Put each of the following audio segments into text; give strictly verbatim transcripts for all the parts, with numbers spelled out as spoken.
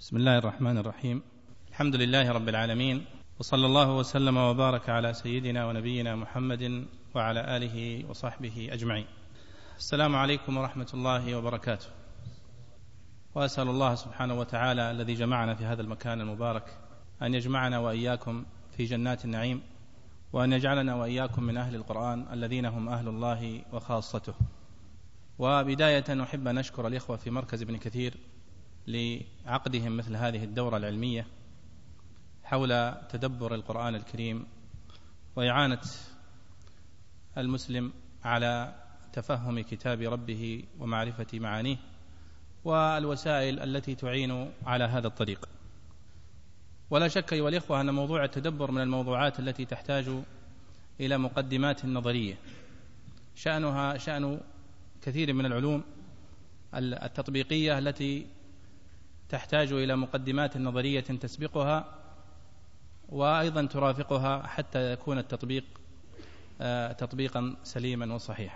بسم الله الرحمن الرحيم. الحمد لله رب العالمين، وصلى الله وسلم وبارك على سيدنا ونبينا محمد وعلى آله وصحبه أجمعين. السلام عليكم ورحمة الله وبركاته، وأسأل الله سبحانه وتعالى الذي جمعنا في هذا المكان المبارك أن يجمعنا وإياكم في جنات النعيم، وأن يجعلنا وإياكم من أهل القرآن الذين هم أهل الله وخاصته. وبداية أحب أن أشكر الإخوة في مركز ابن كثير لعقدهم مثل هذه الدورة العلمية حول تدبر القرآن الكريم وإعانة المسلم على تفهم كتاب ربه ومعرفة معانيه والوسائل التي تعين على هذا الطريق. ولا شك أيها الإخوة أن موضوع التدبر من الموضوعات التي تحتاج إلى مقدمات نظرية، شأنها شأن كثير من العلوم التطبيقية التي تحتاج إلى مقدمات نظرية تسبقها وأيضا ترافقها حتى يكون التطبيق تطبيقا سليما وصحيحا.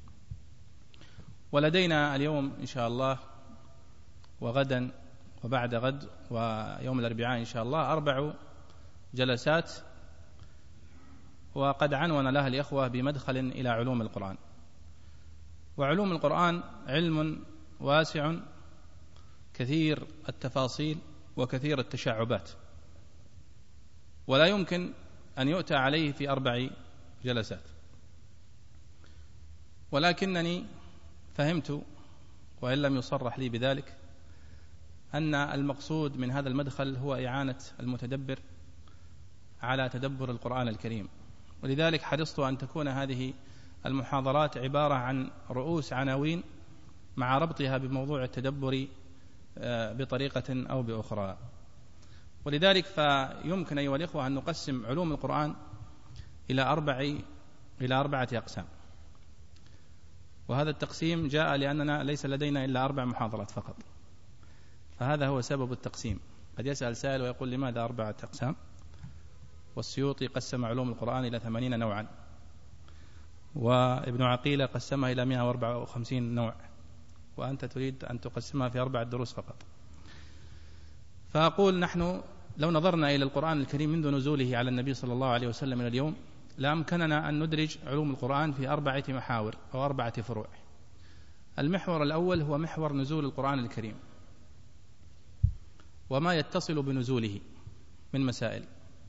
ولدينا اليوم إن شاء الله وغدا وبعد غد ويوم الأربعاء إن شاء الله أربع جلسات، وقد عنون لها الإخوة بمدخل إلى علوم القرآن. وعلوم القرآن علم واسع كثير التفاصيل وكثير التشعبات، ولا يمكن أن يؤتى عليه في أربع جلسات. ولكنني فهمت وإن لم يصرح لي بذلك أن المقصود من هذا المدخل هو إعانة المتدبر على تدبر القرآن الكريم، ولذلك حرصت أن تكون هذه المحاضرات عبارة عن رؤوس عناوين مع ربطها بموضوع التدبر بطريقة أو بأخرى. ولذلك فيمكن أيها الإخوة أن نقسم علوم القرآن إلى أربع إلى أربعة أقسام، وهذا التقسيم جاء لأننا ليس لدينا إلا أربع محاضرات فقط، فهذا هو سبب التقسيم. قد يسأل سائل ويقول لماذا أربعة أقسام؟ والسيوطي قسم علوم القرآن إلى ثمانين نوعا، وابن عقيلة قسمها إلى مئة وأربعة وخمسين نوع، وأنت تريد أن تقسمها في أربعة دروس فقط. فأقول نحن لو نظرنا إلى القرآن الكريم منذ نزوله على النبي صلى الله عليه وسلم إلى اليوم لأمكننا أن ندرج علوم القرآن في أربعة محاور أو أربعة فروع. المحور الأول هو محور نزول القرآن الكريم وما يتصل بنزوله من مسائل.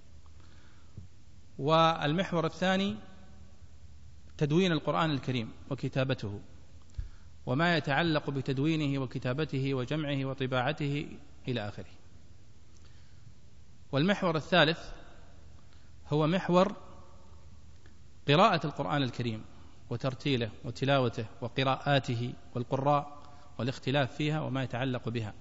والمحور الثاني تدوين القرآن الكريم وكتابته وما يتعلق بتدوينه وكتابته وجمعه وطباعته إلى آخره. والمحور الثالث هو محور قراءة القرآن الكريم وترتيله وتلاوته وقراءاته والقراء والاختلاف فيها وما يتعلق بها.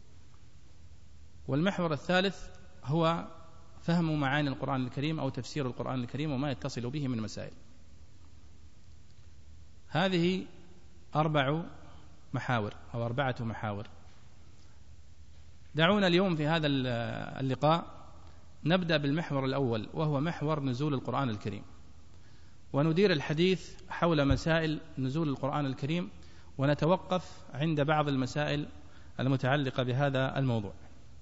والمحور الثالث هو فهم معاني القرآن الكريم أو تفسير القرآن الكريم وما يتصل به من مسائل. هذه أربع محاور أو أربعة محاور. دعونا اليوم في هذا اللقاء نبدأ بالمحور الأول، وهو محور نزول القرآن الكريم، وندير الحديث حول مسائل نزول القرآن الكريم، ونتوقف عند بعض المسائل المتعلقة بهذا الموضوع.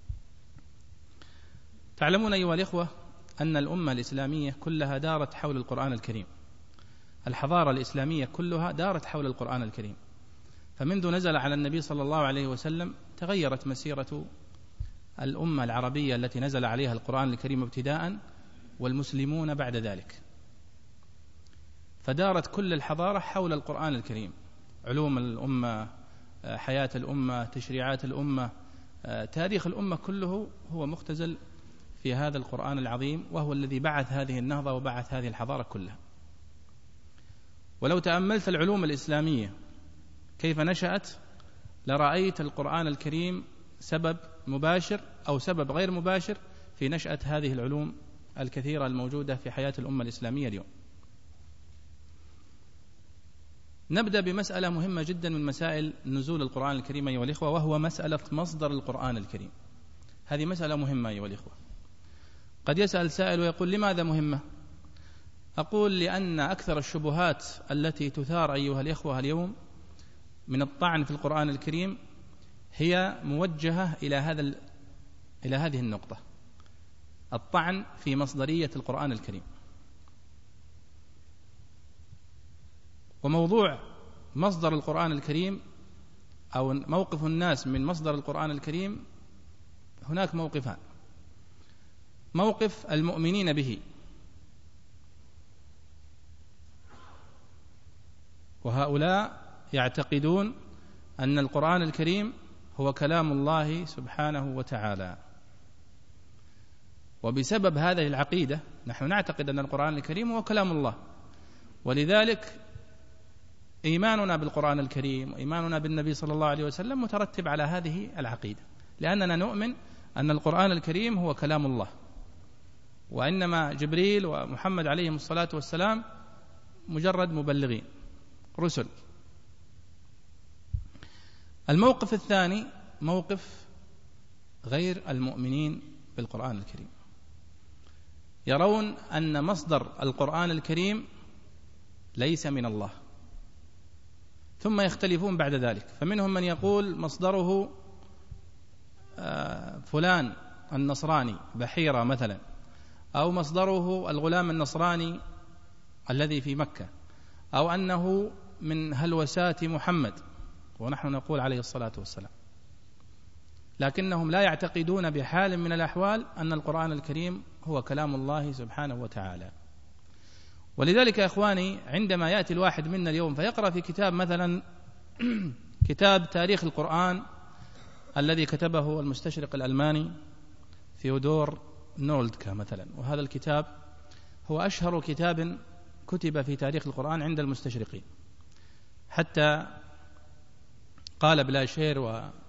تعلمون أيها الإخوة أن الأمة الإسلامية كلها دارت حول القرآن الكريم، الحضارة الإسلامية كلها دارت حول القرآن الكريم، فمنذ نزل على النبي صلى الله عليه وسلم تغيرت مسيرة الأمة العربية التي نزل عليها القرآن الكريم ابتداء، والمسلمون بعد ذلك، فدارت كل الحضارة حول القرآن الكريم، علوم الأمة، حياة الأمة، تشريعات الأمة، تاريخ الأمة كله هو مختزل في هذا القرآن العظيم، وهو الذي بعث هذه النهضة وبعث هذه الحضارة كلها. ولو تأملت العلوم الإسلامية كيف نشأت لرأيت القرآن الكريم سبب مباشر أو سبب غير مباشر في نشأة هذه العلوم الكثيرة الموجودة في حياة الأمة الإسلامية اليوم. نبدأ بمسألة مهمة جدا من مسائل نزول القرآن الكريم أيها الإخوة، وهو مسألة مصدر القرآن الكريم. هذه مسألة مهمة أيها الإخوة. قد يسأل سائل ويقول لماذا مهمة؟ أقول لأن أكثر الشبهات التي تثار أيها الإخوة اليوم من الطعن في القرآن الكريم هي موجهة إلى هذا إلى هذه النقطة: الطعن في مصدرية القرآن الكريم. وموضوع مصدر القرآن الكريم أو موقف الناس من مصدر القرآن الكريم هناك موقفان: موقف المؤمنين به، وهؤلاء يعتقدون أن القرآن الكريم هو كلام الله سبحانه وتعالى، وبسبب هذه العقيدة نحن نعتقد أن القرآن الكريم هو كلام الله، ولذلك إيماننا بالقرآن الكريم وإيماننا بالنبي صلى الله عليه وسلم مترتب على هذه العقيدة، لأننا نؤمن أن القرآن الكريم هو كلام الله، وإنما جبريل ومحمد عليهم الصلاة والسلام مجرد مبلغين رسل. الموقف الثاني موقف غير المؤمنين بالقرآن الكريم، يرون أن مصدر القرآن الكريم ليس من الله، ثم يختلفون بعد ذلك، فمنهم من يقول مصدره فلان النصراني بحيرة مثلا، أو مصدره الغلام النصراني الذي في مكة، أو أنه من هلوسات محمد، ونحن نقول عليه الصلاة والسلام، لكنهم لا يعتقدون بحال من الأحوال أن القرآن الكريم هو كلام الله سبحانه وتعالى. ولذلك يا إخواني، عندما يأتي الواحد منا اليوم فيقرأ في كتاب مثلا كتاب تاريخ القرآن الذي كتبه المستشرق الألماني ثيودور نولدكا مثلا، وهذا الكتاب هو أشهر كتاب كتب في تاريخ القرآن عند المستشرقين، حتى قال بلاشير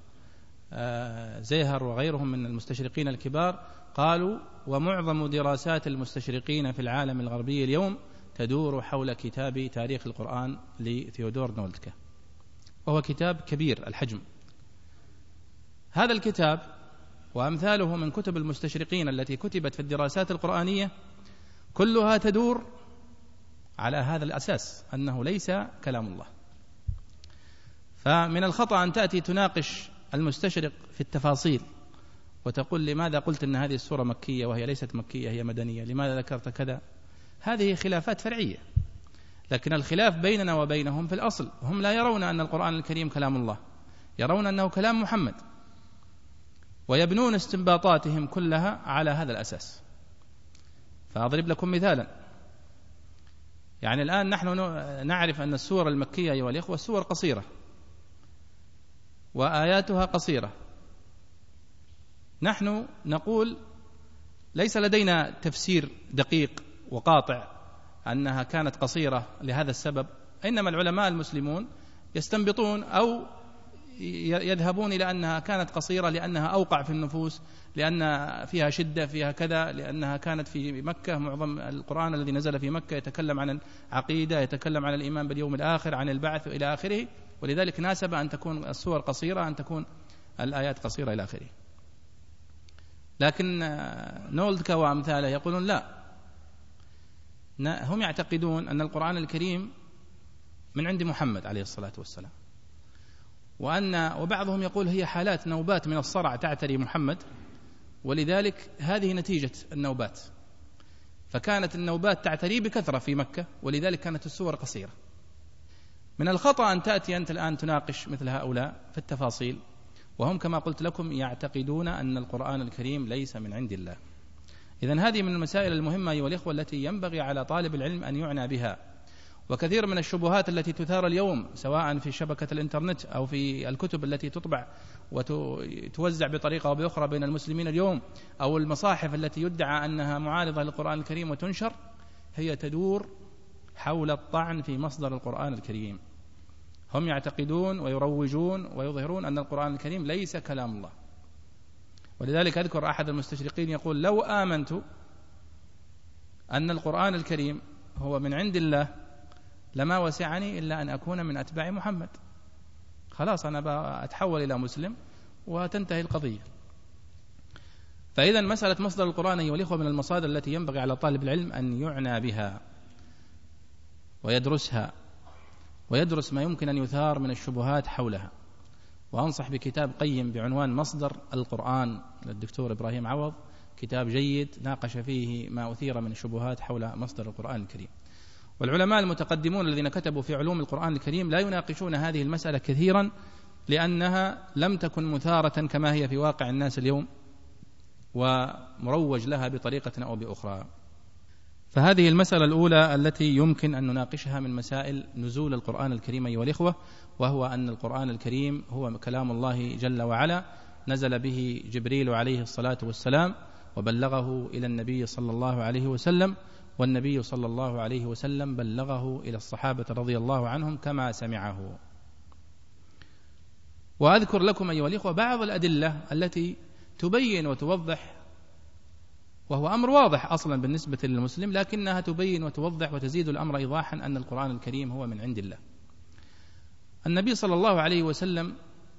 وزيهر وغيرهم من المستشرقين الكبار قالوا: ومعظم دراسات المستشرقين في العالم الغربي اليوم تدور حول كتاب تاريخ القرآن لثيودور نولدكا، وهو كتاب كبير الحجم. هذا الكتاب وأمثاله من كتب المستشرقين التي كتبت في الدراسات القرآنية كلها تدور على هذا الأساس، أنه ليس كلام الله. فمن الخطأ أن تأتي تناقش المستشرق في التفاصيل وتقول: لماذا قلت أن هذه السورة مكية وهي ليست مكية، هي مدنية؟ لماذا ذكرت كذا؟ هذه خلافات فرعية، لكن الخلاف بيننا وبينهم في الأصل. هم لا يرون أن القرآن الكريم كلام الله، يرون أنه كلام محمد، ويبنون استنباطاتهم كلها على هذا الأساس. فأضرب لكم مثالا: يعني الآن نحن نعرف أن السورة المكية أيها الإخوة السور قصيرة وآياتها قصيرة. نحن نقول ليس لدينا تفسير دقيق وقاطع أنها كانت قصيرة لهذا السبب، إنما العلماء المسلمون يستنبطون أو يذهبون إلى أنها كانت قصيرة لأنها أوقع في النفوس، لأن فيها شدة، فيها كذا، لأنها كانت في مكة. معظم القرآن الذي نزل في مكة يتكلم عن العقيدة، يتكلم عن الإيمان باليوم الآخر، عن البعث إلى آخره، ولذلك ناسب أن تكون السور قصيرة، أن تكون الآيات قصيرة إلى آخره. لكن نولدكا وأمثاله يقولون لا، هم يعتقدون أن القرآن الكريم من عند محمد عليه الصلاة والسلام، وأن وبعضهم يقول هي حالات نوبات من الصرع تعتري محمد، ولذلك هذه نتيجة النوبات، فكانت النوبات تعتري بكثرة في مكة، ولذلك كانت السور قصيرة. من الخطأ أن تأتي أنت الآن تناقش مثل هؤلاء في التفاصيل، وهم كما قلت لكم يعتقدون أن القرآن الكريم ليس من عند الله. إذن هذه من المسائل المهمة أيها الإخوة التي ينبغي على طالب العلم أن يعنى بها. وكثير من الشبهات التي تثار اليوم سواء في شبكة الإنترنت أو في الكتب التي تطبع وتوزع بطريقة أو بأخرى بين المسلمين اليوم، أو المصاحف التي يدعى أنها معارضة للقرآن الكريم وتنشر، هي تدور حول الطعن في مصدر القرآن الكريم. هم يعتقدون ويروجون ويظهرون أن القرآن الكريم ليس كلام الله. ولذلك أذكر أحد المستشرقين يقول: لو آمنت أن القرآن الكريم هو من عند الله لما وسعني إلا أن أكون من أتباع محمد، خلاص أنا أتحول إلى مسلم وتنتهي القضية. فإذا مسألة مصدر القرآن أيها الإخوة من المصادر التي ينبغي على طالب العلم أن يعنى بها ويدرسها، ويدرس ما يمكن أن يثار من الشبهات حولها. وأنصح بكتاب قيم بعنوان مصدر القرآن للدكتور إبراهيم عوض، كتاب جيد ناقش فيه ما أثير من الشبهات حول مصدر القرآن الكريم. والعلماء المتقدمون الذين كتبوا في علوم القرآن الكريم لا يناقشون هذه المسألة كثيرا، لأنها لم تكن مثارة كما هي في واقع الناس اليوم ومروج لها بطريقة أو بأخرى. فهذه المسألة الأولى التي يمكن أن نناقشها من مسائل نزول القرآن الكريم أيها الإخوة، وهو أن القرآن الكريم هو كلام الله جل وعلا، نزل به جبريل عليه الصلاة والسلام وبلغه إلى النبي صلى الله عليه وسلم، والنبي صلى الله عليه وسلم بلغه إلى الصحابة رضي الله عنهم كما سمعه. وأذكر لكم أيها الإخوة بعض الأدلة التي تبين وتوضح، وهو أمر واضح أصلا بالنسبة للمسلم، لكنها تبين وتوضح وتزيد الأمر إيضاحا أن القرآن الكريم هو من عند الله. النبي صلى الله عليه وسلم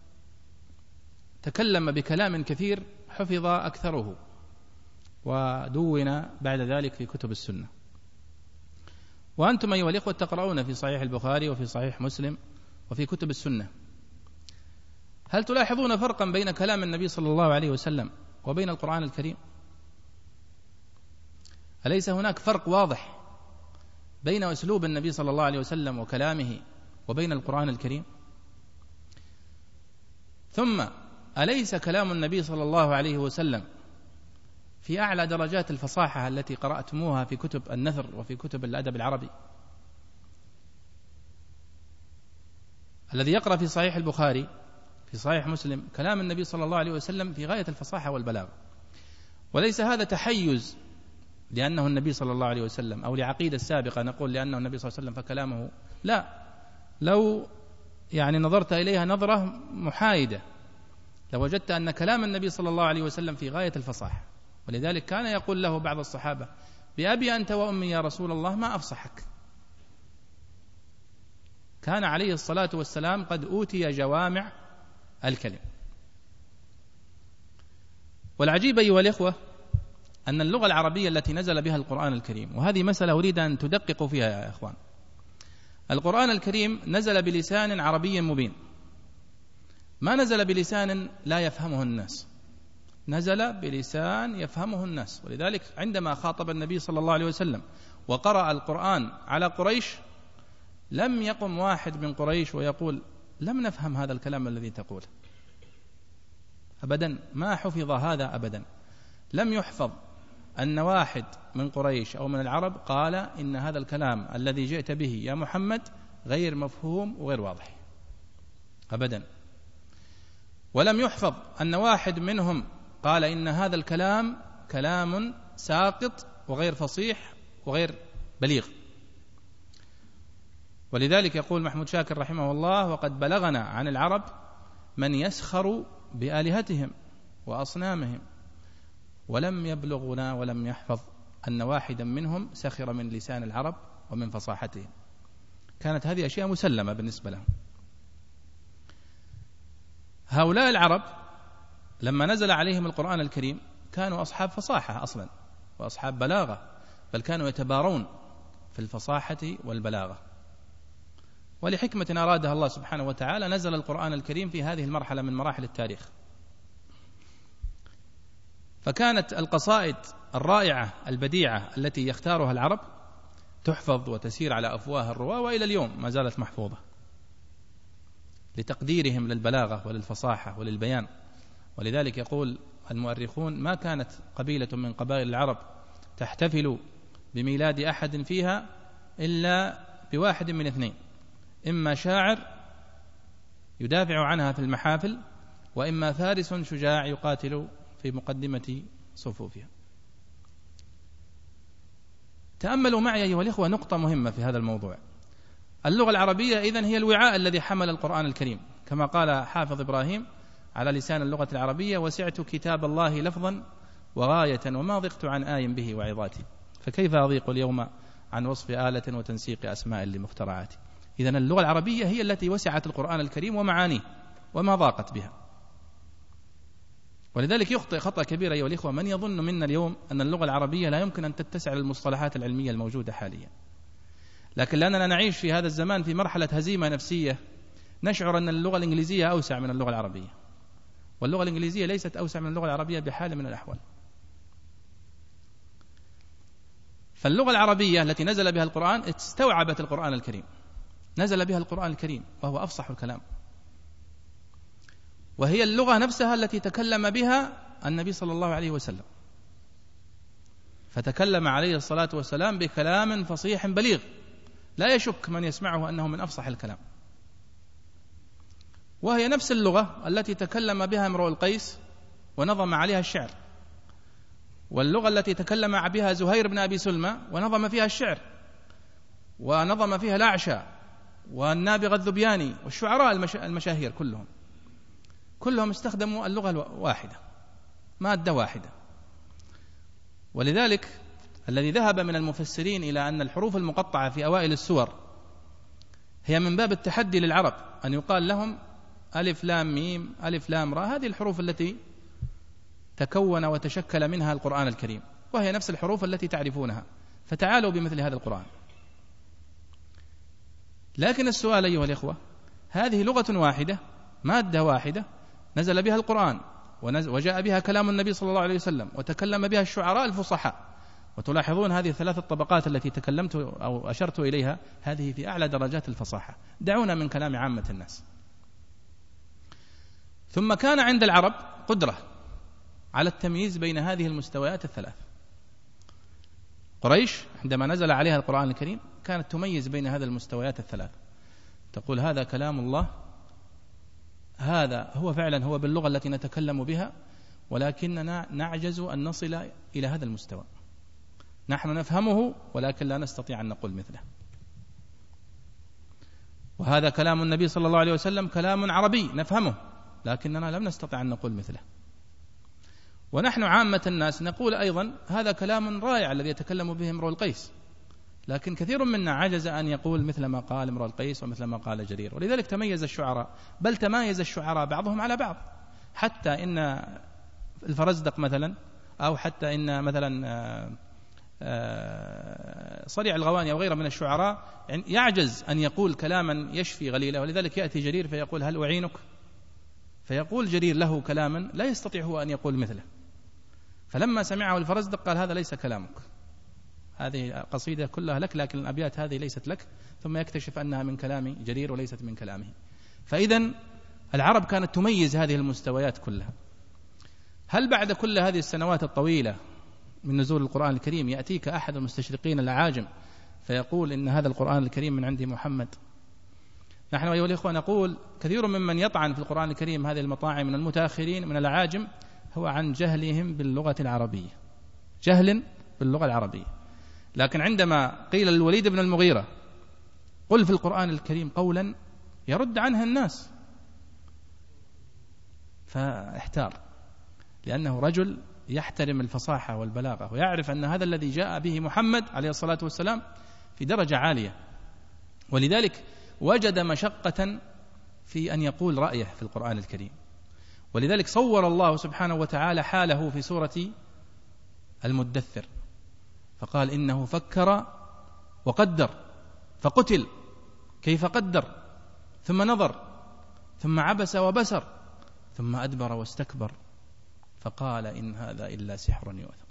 تكلم بكلام كثير حفظ أكثره ودون بعد ذلك في كتب السنة، وأنتم أيها الإخوة تقرؤون في صحيح البخاري وفي صحيح مسلم وفي كتب السنة. هل تلاحظون فرقا بين كلام النبي صلى الله عليه وسلم وبين القرآن الكريم؟ أليس هناك فرق واضح بين أسلوب النبي صلى الله عليه وسلم وكلامه وبين القرآن الكريم؟ ثم أليس كلام النبي صلى الله عليه وسلم في أعلى درجات الفصاحة التي قرأتموها في كتب النثر وفي كتب الأدب العربي؟ الذي يقرأ في صحيح البخاري في صحيح مسلم كلام النبي صلى الله عليه وسلم في غاية الفصاحة والبلاغة، وليس هذا تحيز لأنه النبي صلى الله عليه وسلم أو لعقيدة سابقة نقول لأنه النبي صلى الله عليه وسلم فكلامه، لا، لو يعني نظرت إليها نظرة محايدة لوجدت أن كلام النبي صلى الله عليه وسلم في غاية الفصاحة. ولذلك كان يقول له بعض الصحابة: بأبي أنت وأمي يا رسول الله ما أفصحك. كان عليه الصلاة والسلام قد أوتي جوامع الكلم. والعجيب أيها الإخوة أن اللغة العربية التي نزل بها القرآن الكريم، وهذه مسألة أريد أن تدققوا فيها يا إخوان، القرآن الكريم نزل بلسان عربي مبين، ما نزل بلسان لا يفهمه الناس، نزل بلسان يفهمه الناس. ولذلك عندما خاطب النبي صلى الله عليه وسلم وقرأ القرآن على قريش لم يقم واحد من قريش ويقول: لم نفهم هذا الكلام الذي تقوله، أبدا، ما حفظ هذا أبدا. لم يحفظ أن واحد من قريش أو من العرب قال إن هذا الكلام الذي جئت به يا محمد غير مفهوم وغير واضح أبدا. ولم يحفظ أن واحد منهم قال إن هذا الكلام كلام ساقط وغير فصيح وغير بليغ. ولذلك يقول محمود شاكر رحمه الله: وقد بلغنا عن العرب من يسخر بآلهتهم وأصنامهم، ولم يبلغنا ولم يحفظ أن واحدا منهم سخر من لسان العرب ومن فصاحتهم. كانت هذه أشياء مسلمة بالنسبة لهم. هؤلاء العرب لما نزل عليهم القرآن الكريم كانوا أصحاب فصاحة أصلا وأصحاب بلاغة، بل كانوا يتبارون في الفصاحة والبلاغة. ولحكمة أرادها الله سبحانه وتعالى نزل القرآن الكريم في هذه المرحلة من مراحل التاريخ. فكانت القصائد الرائعة البديعة التي يختارها العرب تحفظ وتسير على أفواه الرواة، وإلى اليوم ما زالت محفوظة لتقديرهم للبلاغة وللفصاحة وللبيان. ولذلك يقول المؤرخون: ما كانت قبيلة من قبائل العرب تحتفل بميلاد أحد فيها إلا بواحد من اثنين: إما شاعر يدافع عنها في المحافل، وإما فارس شجاع يقاتل في مقدمة صفوفها. تأملوا معي أيها الإخوة نقطة مهمة في هذا الموضوع. اللغة العربية إذن هي الوعاء الذي حمل القرآن الكريم، كما قال حافظ إبراهيم على لسان اللغة العربية: وسعت كتاب الله لفظا وغاية وما ضقت عن آي به وعظاتي، فكيف أضيق اليوم عن وصف آلة وتنسيق أسماء لمخترعاتي. إذن اللغة العربية هي التي وسعت القرآن الكريم ومعانيه وما ضاقت بها. ولذلك يخطئ خطأ كبير أيها الإخوة من يظن منا اليوم أن اللغة العربية لا يمكن أن تتسع للمصطلحات العلمية الموجودة حاليا، لكن لأننا نعيش في هذا الزمان في مرحلة هزيمة نفسية نشعر أن اللغة الإنجليزية أوسع من اللغة العربية، واللغة الإنجليزية ليست أوسع من اللغة العربية بحال من الأحوال. فاللغة العربية التي نزل بها القرآن استوعبت القرآن الكريم، نزل بها القرآن الكريم وهو أفصح الكلام، وهي اللغة نفسها التي تكلم بها النبي صلى الله عليه وسلم، فتكلم عليه الصلاة والسلام بكلام فصيح بليغ لا يشك من يسمعه أنه من أفصح الكلام، وهي نفس اللغة التي تكلم بها امرؤ القيس ونظم عليها الشعر، واللغة التي تكلم بها زهير بن أبي سلمى ونظم فيها الشعر، ونظم فيها الأعشى والنابغة الذبياني والشعراء المشاهير كلهم كلهم استخدموا اللغة الواحدة، مادة واحدة. ولذلك الذي ذهب من المفسرين إلى أن الحروف المقطعة في أوائل السور هي من باب التحدي للعرب، أن يقال لهم ألف لام ميم ألف لام را، هذه الحروف التي تكون وتشكل منها القرآن الكريم، وهي نفس الحروف التي تعرفونها، فتعالوا بمثل هذا القرآن. لكن السؤال أيها الإخوة، هذه لغة واحدة، مادة واحدة، نزل بها القرآن وجاء بها كلام النبي صلى الله عليه وسلم وتكلم بها الشعراء الفصحاء، وتلاحظون هذه الثلاث الطبقات التي تكلمت أو أشرت إليها هذه في أعلى درجات الفصاحة، دعونا من كلام عامة الناس. ثم كان عند العرب قدرة على التمييز بين هذه المستويات الثلاث. قريش عندما نزل عليها القرآن الكريم كانت تميز بين هذه المستويات الثلاث، تقول هذا كلام الله، هذا هو فعلا هو باللغة التي نتكلم بها، ولكننا نعجز أن نصل إلى هذا المستوى، نحن نفهمه ولكن لا نستطيع أن نقول مثله. وهذا كلام النبي صلى الله عليه وسلم كلام عربي نفهمه، لكننا لم نستطع أن نقول مثله. ونحن عامة الناس نقول أيضا هذا كلام رائع الذي يتكلم به امرؤ القيس، لكن كثير منا عجز أن يقول مثل ما قال امرؤ القيس ومثل ما قال جرير. ولذلك تميز الشعراء، بل تمايز الشعراء بعضهم على بعض، حتى إن الفرزدق مثلا، أو حتى إن مثلا صريع الغواني أو غيره من الشعراء يعجز أن يقول كلاما يشفي غليله، ولذلك يأتي جرير فيقول هل أعينك، فيقول جرير له كلاما لا يستطيع هو أن يقول مثله، فلما سمعه الفرزدق قال هذا ليس كلامك، هذه قصيدة كلها لك لكن الأبيات هذه ليست لك، ثم يكتشف أنها من كلام جرير وليست من كلامه. فإذن العرب كانت تميز هذه المستويات كلها. هل بعد كل هذه السنوات الطويلة من نزول القرآن الكريم يأتيك أحد المستشرقين الأعاجم فيقول إن هذا القرآن الكريم من عند محمد؟ نحن أيها الإخوة نقول كثير ممن يطعن في القرآن الكريم هذه المطاعن من المتأخرين من الأعاجم هو عن جهلهم باللغة العربية، جهل باللغة العربية. لكن عندما قيل للوليد بن المغيرة قل في القرآن الكريم قولا يرد عنها الناس، فاحتار، لأنه رجل يحترم الفصاحة والبلاغة ويعرف أن هذا الذي جاء به محمد عليه الصلاة والسلام في درجة عالية، ولذلك وجد مشقة في أن يقول رأيه في القرآن الكريم. ولذلك صور الله سبحانه وتعالى حاله في سورة المدثر فقال إنه فكر وقدر فقتل كيف قدر ثم نظر ثم عبس وبسر ثم أدبر واستكبر فقال إن هذا إلا سحر يؤثر.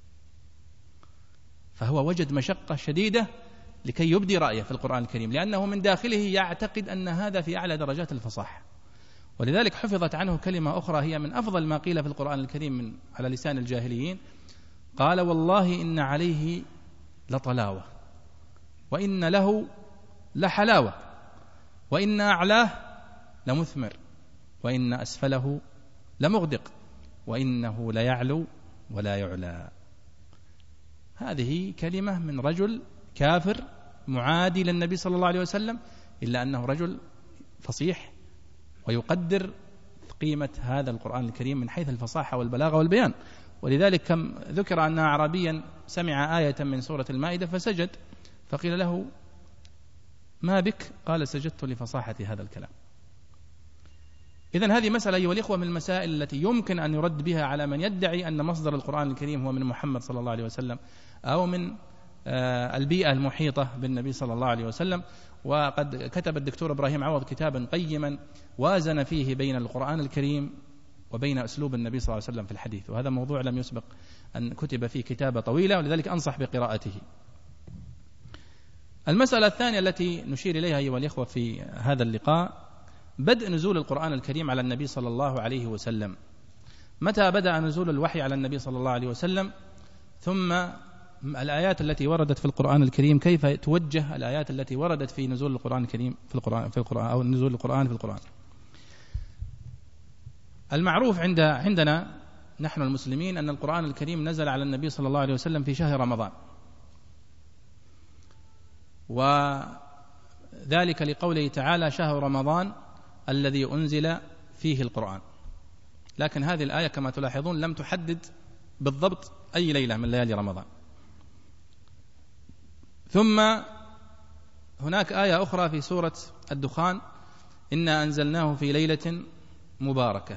فهو وجد مشقة شديدة لكي يبدي رأيه في القرآن الكريم، لأنه من داخله يعتقد أن هذا في أعلى درجات الفصاحة. ولذلك حفظت عنه كلمة أخرى هي من أفضل ما قيل في القرآن الكريم من على لسان الجاهليين، قال والله إن عليه لطلاوة وإن له لحلاوة وإن أعلاه لمثمر وإن أسفله لمغدق وإنه ليعلو ولا يعلى. هذه كلمة من رجل كافر معادي للنبي صلى الله عليه وسلم، إلا أنه رجل فصيح ويقدر قيمة هذا القرآن الكريم من حيث الفصاحة والبلاغة والبيان. ولذلك كم ذكر أن أعرابيا سمع آية من سورة المائدة فسجد، فقيل له ما بك؟ قال سجدت لفصاحة هذا الكلام. إذن هذه مسألة أيها الإخوة من المسائل التي يمكن أن يرد بها على من يدعي أن مصدر القرآن الكريم هو من محمد صلى الله عليه وسلم أو من البيئة المحيطة بالنبي صلى الله عليه وسلم. وقد كتب الدكتور إبراهيم عوض كتابا قيما وازن فيه بين القرآن الكريم وبين أسلوب النبي صلى الله عليه وسلم في الحديث، وهذا موضوع لم يسبق أن كتب فيه كتابة طويلة، ولذلك أنصح بقراءته. المسألة الثانية التي نشير إليها أيها الإخوة في هذا اللقاء بدء نزول القرآن الكريم على النبي صلى الله عليه وسلم. متى بدأ نزول الوحي على النبي صلى الله عليه وسلم؟ ثم الآيات التي وردت في القرآن الكريم، كيف توجه الآيات التي وردت في نزول القرآن الكريم في القرآن في القرآن أو نزول القرآن في القرآن. المعروف عند عندنا نحن المسلمين أن القرآن الكريم نزل على النبي صلى الله عليه وسلم في شهر رمضان، وذلك لقوله تعالى: شهر رمضان الذي أنزل فيه القرآن. لكن هذه الآية كما تلاحظون لم تحدد بالضبط أي ليلة من ليالي رمضان. ثم هناك آية أخرى في سورة الدخان: إنا أنزلناه في ليلة مباركة.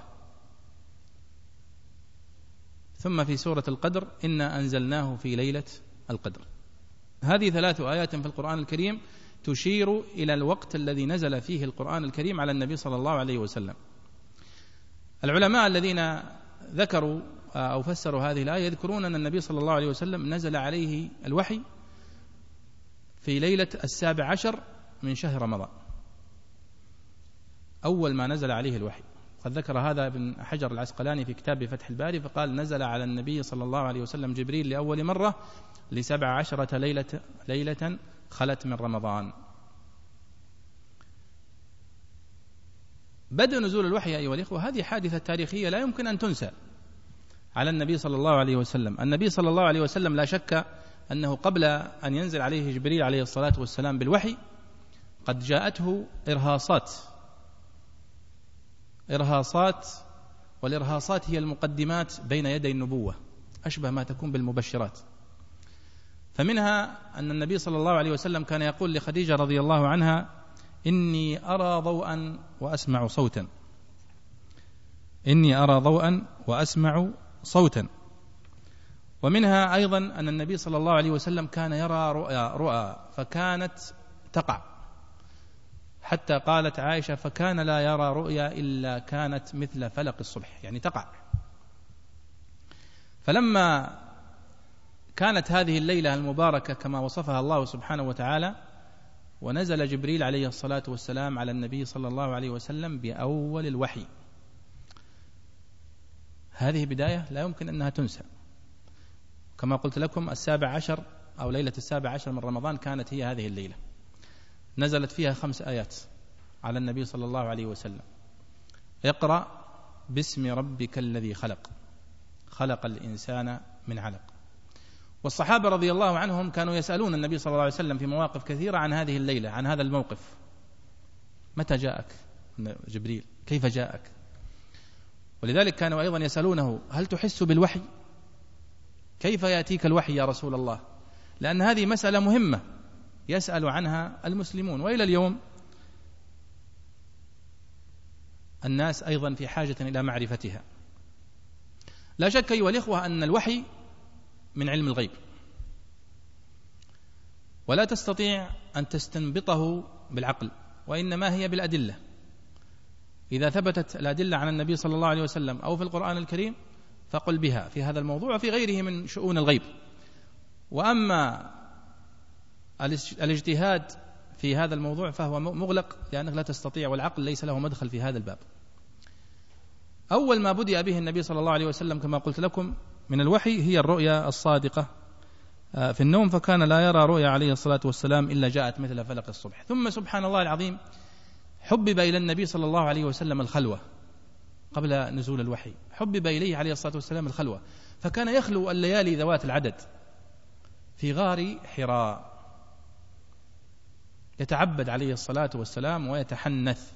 ثم في سورة القدر: إنا أنزلناه في ليلة القدر. هذه ثلاث آيات في القرآن الكريم تشير إلى الوقت الذي نزل فيه القرآن الكريم على النبي صلى الله عليه وسلم. العلماء الذين ذكروا أو فسروا هذه الآية يذكرون أن النبي صلى الله عليه وسلم نزل عليه الوحي في ليلة السابع عشر من شهر رمضان، أول ما نزل عليه الوحي. قد ذكر هذا ابن حجر العسقلاني في كتاب فتح الباري، فقال: نزل على النبي صلى الله عليه وسلم جبريل لأول مرة لسبع عشرة ليلة, ليلة خلت من رمضان. بدء نزول الوحي أيها الإخوة هذه حادثة تاريخية لا يمكن أن تنسى على النبي صلى الله عليه وسلم. النبي صلى الله عليه وسلم لا شك أنه قبل أن ينزل عليه جبريل عليه الصلاة والسلام بالوحي قد جاءته إرهاصات إرهاصات والإرهاصات هي المقدمات بين يدي النبوة، أشبه ما تكون بالمبشرات. فمنها أن النبي صلى الله عليه وسلم كان يقول لخديجة رضي الله عنها: إني أرى ضوءا وأسمع صوتا إني أرى ضوءا وأسمع صوتا ومنها أيضا أن النبي صلى الله عليه وسلم كان يرى رؤى, رؤى فكانت تقع، حتى قالت عائشة: فكان لا يرى رؤيا إلا كانت مثل فلق الصبح، يعني تقع. فلما كانت هذه الليلة المباركة كما وصفها الله سبحانه وتعالى، ونزل جبريل عليه الصلاة والسلام على النبي صلى الله عليه وسلم بأول الوحي، هذه بداية لا يمكن أنها تنسى. كما قلت لكم السابع عشر أو ليلة السابع عشر من رمضان كانت هي هذه الليلة، نزلت فيها خمس آيات على النبي صلى الله عليه وسلم: اقرأ باسم ربك الذي خلق خلق الإنسان من علق. والصحابة رضي الله عنهم كانوا يسألون النبي صلى الله عليه وسلم في مواقف كثيرة عن هذه الليلة، عن هذا الموقف: متى جاءك جبريل؟ كيف جاءك؟ ولذلك كانوا أيضا يسألونه: هل تحس بالوحي؟ كيف يأتيك الوحي يا رسول الله؟ لأن هذه مسألة مهمة يسأل عنها المسلمون، وإلى اليوم الناس أيضا في حاجة إلى معرفتها. لا شك أيها الإخوة أن الوحي من علم الغيب، ولا تستطيع أن تستنبطه بالعقل، وإنما هي بالأدلة. إذا ثبتت الأدلة عن النبي صلى الله عليه وسلم أو في القرآن الكريم فقل بها في هذا الموضوع وفي غيره من شؤون الغيب. وأما الاجتهاد في هذا الموضوع فهو مغلق، لأنك لا تستطيع، والعقل ليس له مدخل في هذا الباب. أول ما بدأ به النبي صلى الله عليه وسلم كما قلت لكم من الوحي هي الرؤيا الصادقة في النوم، فكان لا يرى رؤيا عليه الصلاة والسلام إلا جاءت مثل فلق الصبح. ثم سبحان الله العظيم حبب إلى النبي صلى الله عليه وسلم الخلوة قبل نزول الوحي، حبب إليه عليه الصلاة والسلام الخلوة، فكان يخلو الليالي ذوات العدد في غار حراء يتعبد عليه الصلاة والسلام ويتحنث.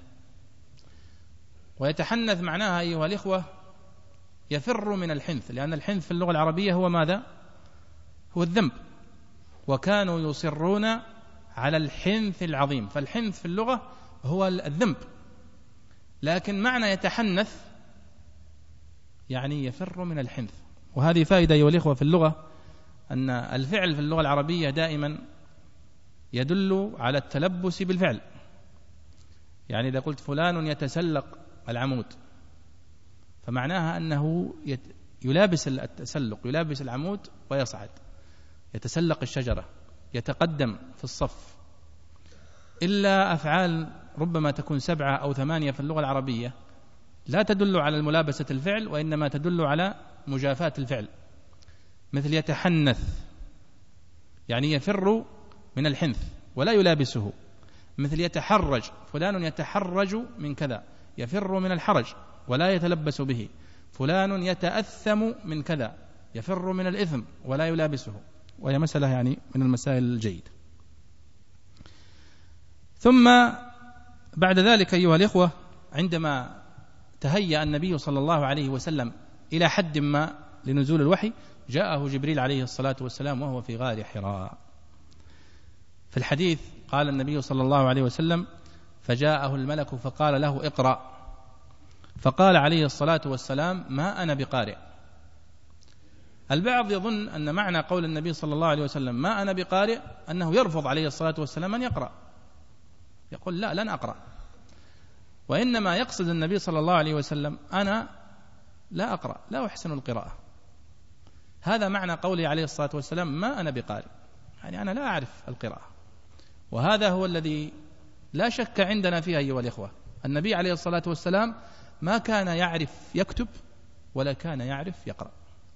ويتحنث معناها أيها الإخوة يفر من الحنث، لأن الحنث في اللغة العربية هو ماذا؟ هو الذنب، وكانوا يصرون على الحنث العظيم، فالحنث في اللغة هو الذنب، لكن معنى يتحنث يعني يفر من الحنث. وهذه فائدة أيها الإخوة في اللغة، أن الفعل في اللغة العربية دائما يدل على التلبس بالفعل. يعني إذا قلت فلان يتسلق العمود فمعناها أنه يلابس التسلق، يلابس العمود ويصعد، يتسلق الشجرة، يتقدم في الصف. إلا أفعال ربما تكون سبعة أو ثمانية في اللغة العربية لا تدل على الملابسة الفعل، وإنما تدل على مجافاة الفعل، مثل يتحنث يعني يفر من الحنث ولا يلابسه، مثل يتحرج، فلان يتحرج من كذا، يفر من الحرج ولا يتلبس به. فلان يتأثم من كذا، يفر من الإثم ولا يلابسه. وهي مسألة يعني من المسائل الجيدة. ثم بعد ذلك أيها الإخوة، عندما تهيأ النبي صلى الله عليه وسلم إلى حد ما لنزول الوحي، جاءه جبريل عليه الصلاة والسلام وهو في غار حراء. في الحديث قال النبي صلى الله عليه وسلم: فجاءه الملك فقال له: اقرأ. فقال عليه الصلاة والسلام: ما أنا بقارئ. البعض يظن أن معنى قول النبي صلى الله عليه وسلم ما أنا بقارئ أنه يرفض عليه الصلاة والسلام أن يقرأ، يقول لا لن أقرأ، وإنما يقصد النبي صلى الله عليه وسلم أنا لا أقرأ، لا أحسن القراءة. هذا معنى قوله عليه الصلاة والسلام ما أنا بقارئ، يعني أنا لا أعرف القراءة. وهذا هو الذي لا شك عندنا فيه أيها الإخوة. النبي عليه الصلاة والسلام ما كان يعرف يكتب ولا كان يعرف يقرأ.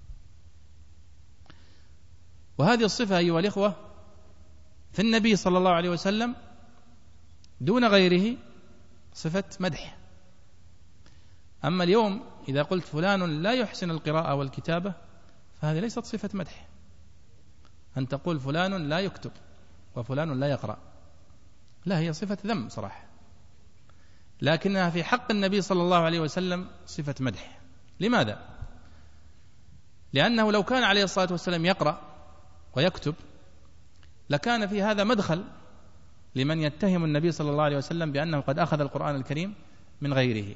وهذه الصفة أيها الإخوة في النبي صلى الله عليه وسلم دون غيره صفة مدح. أما اليوم إذا قلت فلان لا يحسن القراءة والكتابة فهذه ليست صفة مدح. أن تقول فلان لا يكتب وفلان لا يقرأ، لا، هي صفة ذم صراحة، لكنها في حق النبي صلى الله عليه وسلم صفة مدح. لماذا؟ لأنه لو كان عليه الصلاة والسلام يقرأ ويكتب لكان في هذا مدخل لمن يتهم النبي صلى الله عليه وسلم بأنه قد أخذ القرآن الكريم من غيره.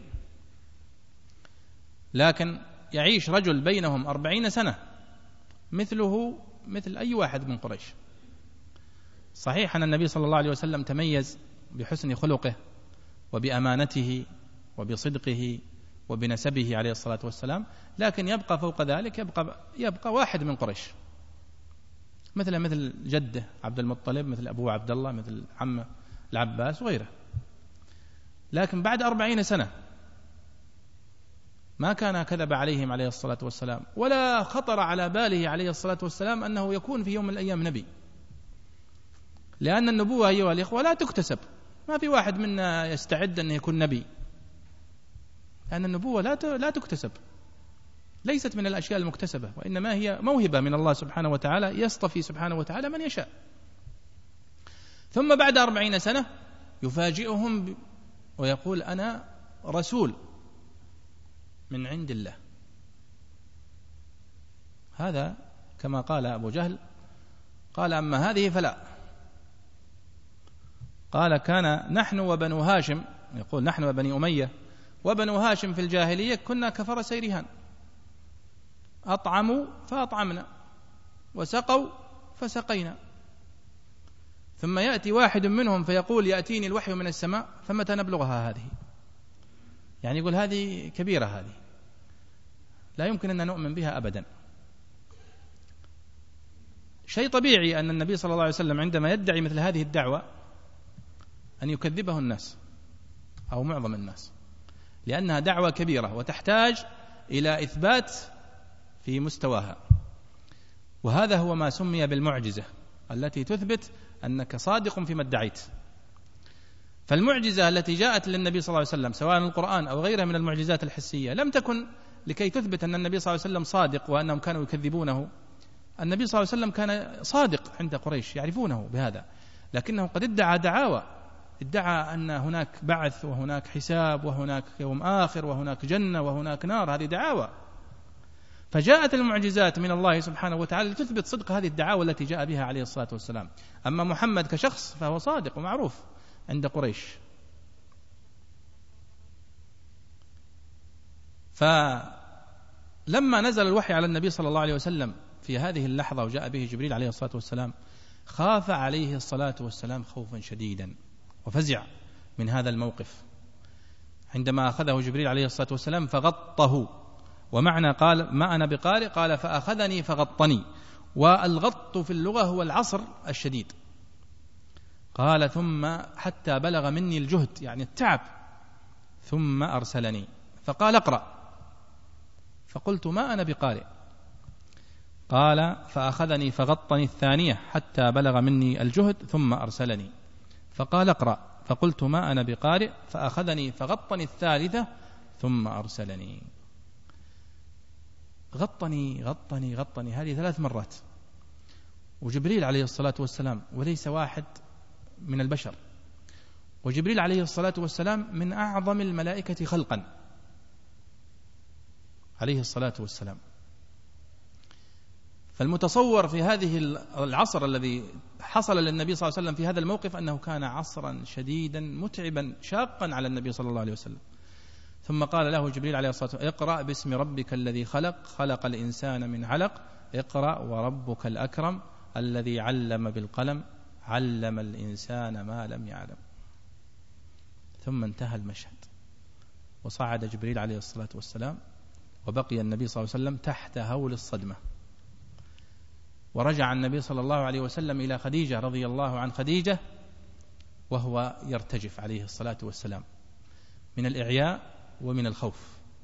لكن يعيش رجل بينهم أربعين سنة مثله مثل أي واحد من قريش. صحيح أن النبي صلى الله عليه وسلم تميز بحسن خلقه وبأمانته وبصدقه وبنسبه عليه الصلاة والسلام، لكن يبقى فوق ذلك يبقى, يبقى واحد من قريش، مثل مثل جده عبد المطلب، مثل أبوه عبد الله، مثل عمه العباس وغيره. لكن بعد أربعين سنة ما كان كذب عليهم عليه الصلاة والسلام، ولا خطر على باله عليه الصلاة والسلام أنه يكون في يوم من الأيام نبي، لأن النبوة أيها الإخوة لا تكتسب. ما في واحد منا يستعد أن يكون نبي، لأن النبوة لا لا تكتسب، ليست من الأشياء المكتسبة، وإنما هي موهبة من الله سبحانه وتعالى، يصطفي سبحانه وتعالى من يشاء. ثم بعد أربعين سنة يفاجئهم ويقول أنا رسول من عند الله. هذا كما قال أبو جهل، قال أما هذه فلا. قال كان نحن وبنو هاشم، يقول نحن وبني أمية وبنو هاشم في الجاهلية كنا كفرس رهان، أطعموا فأطعمنا وسقوا فسقينا. ثم يأتي واحد منهم فيقول يأتيني الوحي من السماء فمتى نبلغها هذه؟ يعني يقول هذه كبيرة، هذه لا يمكن أن نؤمن بها أبدا. شيء طبيعي أن النبي صلى الله عليه وسلم عندما يدعي مثل هذه الدعوة أن يكذبه الناس أو معظم الناس، لأنها دعوة كبيرة وتحتاج إلى إثبات في مستواها. وهذا هو ما سمي بالمعجزة، التي تثبت أنك صادق فيما ادعيت. فالمعجزة التي جاءت للنبي صلى الله عليه وسلم سواء القرآن أو غيرها من المعجزات الحسية لم تكن لكي تثبت أن النبي صلى الله عليه وسلم صادق وأنهم كانوا يكذبونه. النبي صلى الله عليه وسلم كان صادق عند قريش، يعرفونه بهذا، لكنه قد ادعى دعاوى، ادعى أن هناك بعث وهناك حساب وهناك يوم آخر وهناك جنة وهناك نار، هذه دعاوى. فجاءت المعجزات من الله سبحانه وتعالى لتثبت صدق هذه الدعاوى التي جاء بها عليه الصلاة والسلام. أما محمد كشخص فهو صادق ومعروف عند قريش. فلما نزل الوحي على النبي صلى الله عليه وسلم في هذه اللحظة وجاء به جبريل عليه الصلاة والسلام خاف عليه الصلاة والسلام خوفا شديدا وفزع من هذا الموقف عندما أخذه جبريل عليه الصلاة والسلام فغطه. ومعنى قال ما أنا بقارئ قال فأخذني فغطني، والغط في اللغة هو العصر الشديد. قال ثم حتى بلغ مني الجهد يعني التعب، ثم أرسلني فقال اقرأ، فقلت ما أنا بقارئ. قال فأخذني فغطني الثانية حتى بلغ مني الجهد ثم أرسلني فقال اقرأ، فقلت ما أنا بقارئ، فأخذني فغطني الثالثة ثم أرسلني. غطني غطني غطني هذه ثلاث مرات، وجبريل عليه الصلاة والسلام وليس واحد من البشر، وجبريل عليه الصلاة والسلام من أعظم الملائكة خلقا عليه الصلاة والسلام. فالمتصور في هذه العصر الذي حصل للنبي صلى الله عليه وسلم في هذا الموقف أنه كان عصرا شديدا متعبا شاقا على النبي صلى الله عليه وسلم. ثم قال له جبريل عليه الصلاة والسلام اقرأ باسم ربك الذي خلق خلق الإنسان من علق اقرأ وربك الأكرم الذي علم بالقلم علم الإنسان ما لم يعلم. ثم انتهى المشهد وصعد جبريل عليه الصلاة والسلام، وبقي النبي صلى الله عليه وسلم تحت هول الصدمة. ورجع النبي صلى الله عليه وسلم إلى خديجة رضي الله عن خديجة وهو يرتجف عليه الصلاة والسلام من الإعياء ومن الخوف.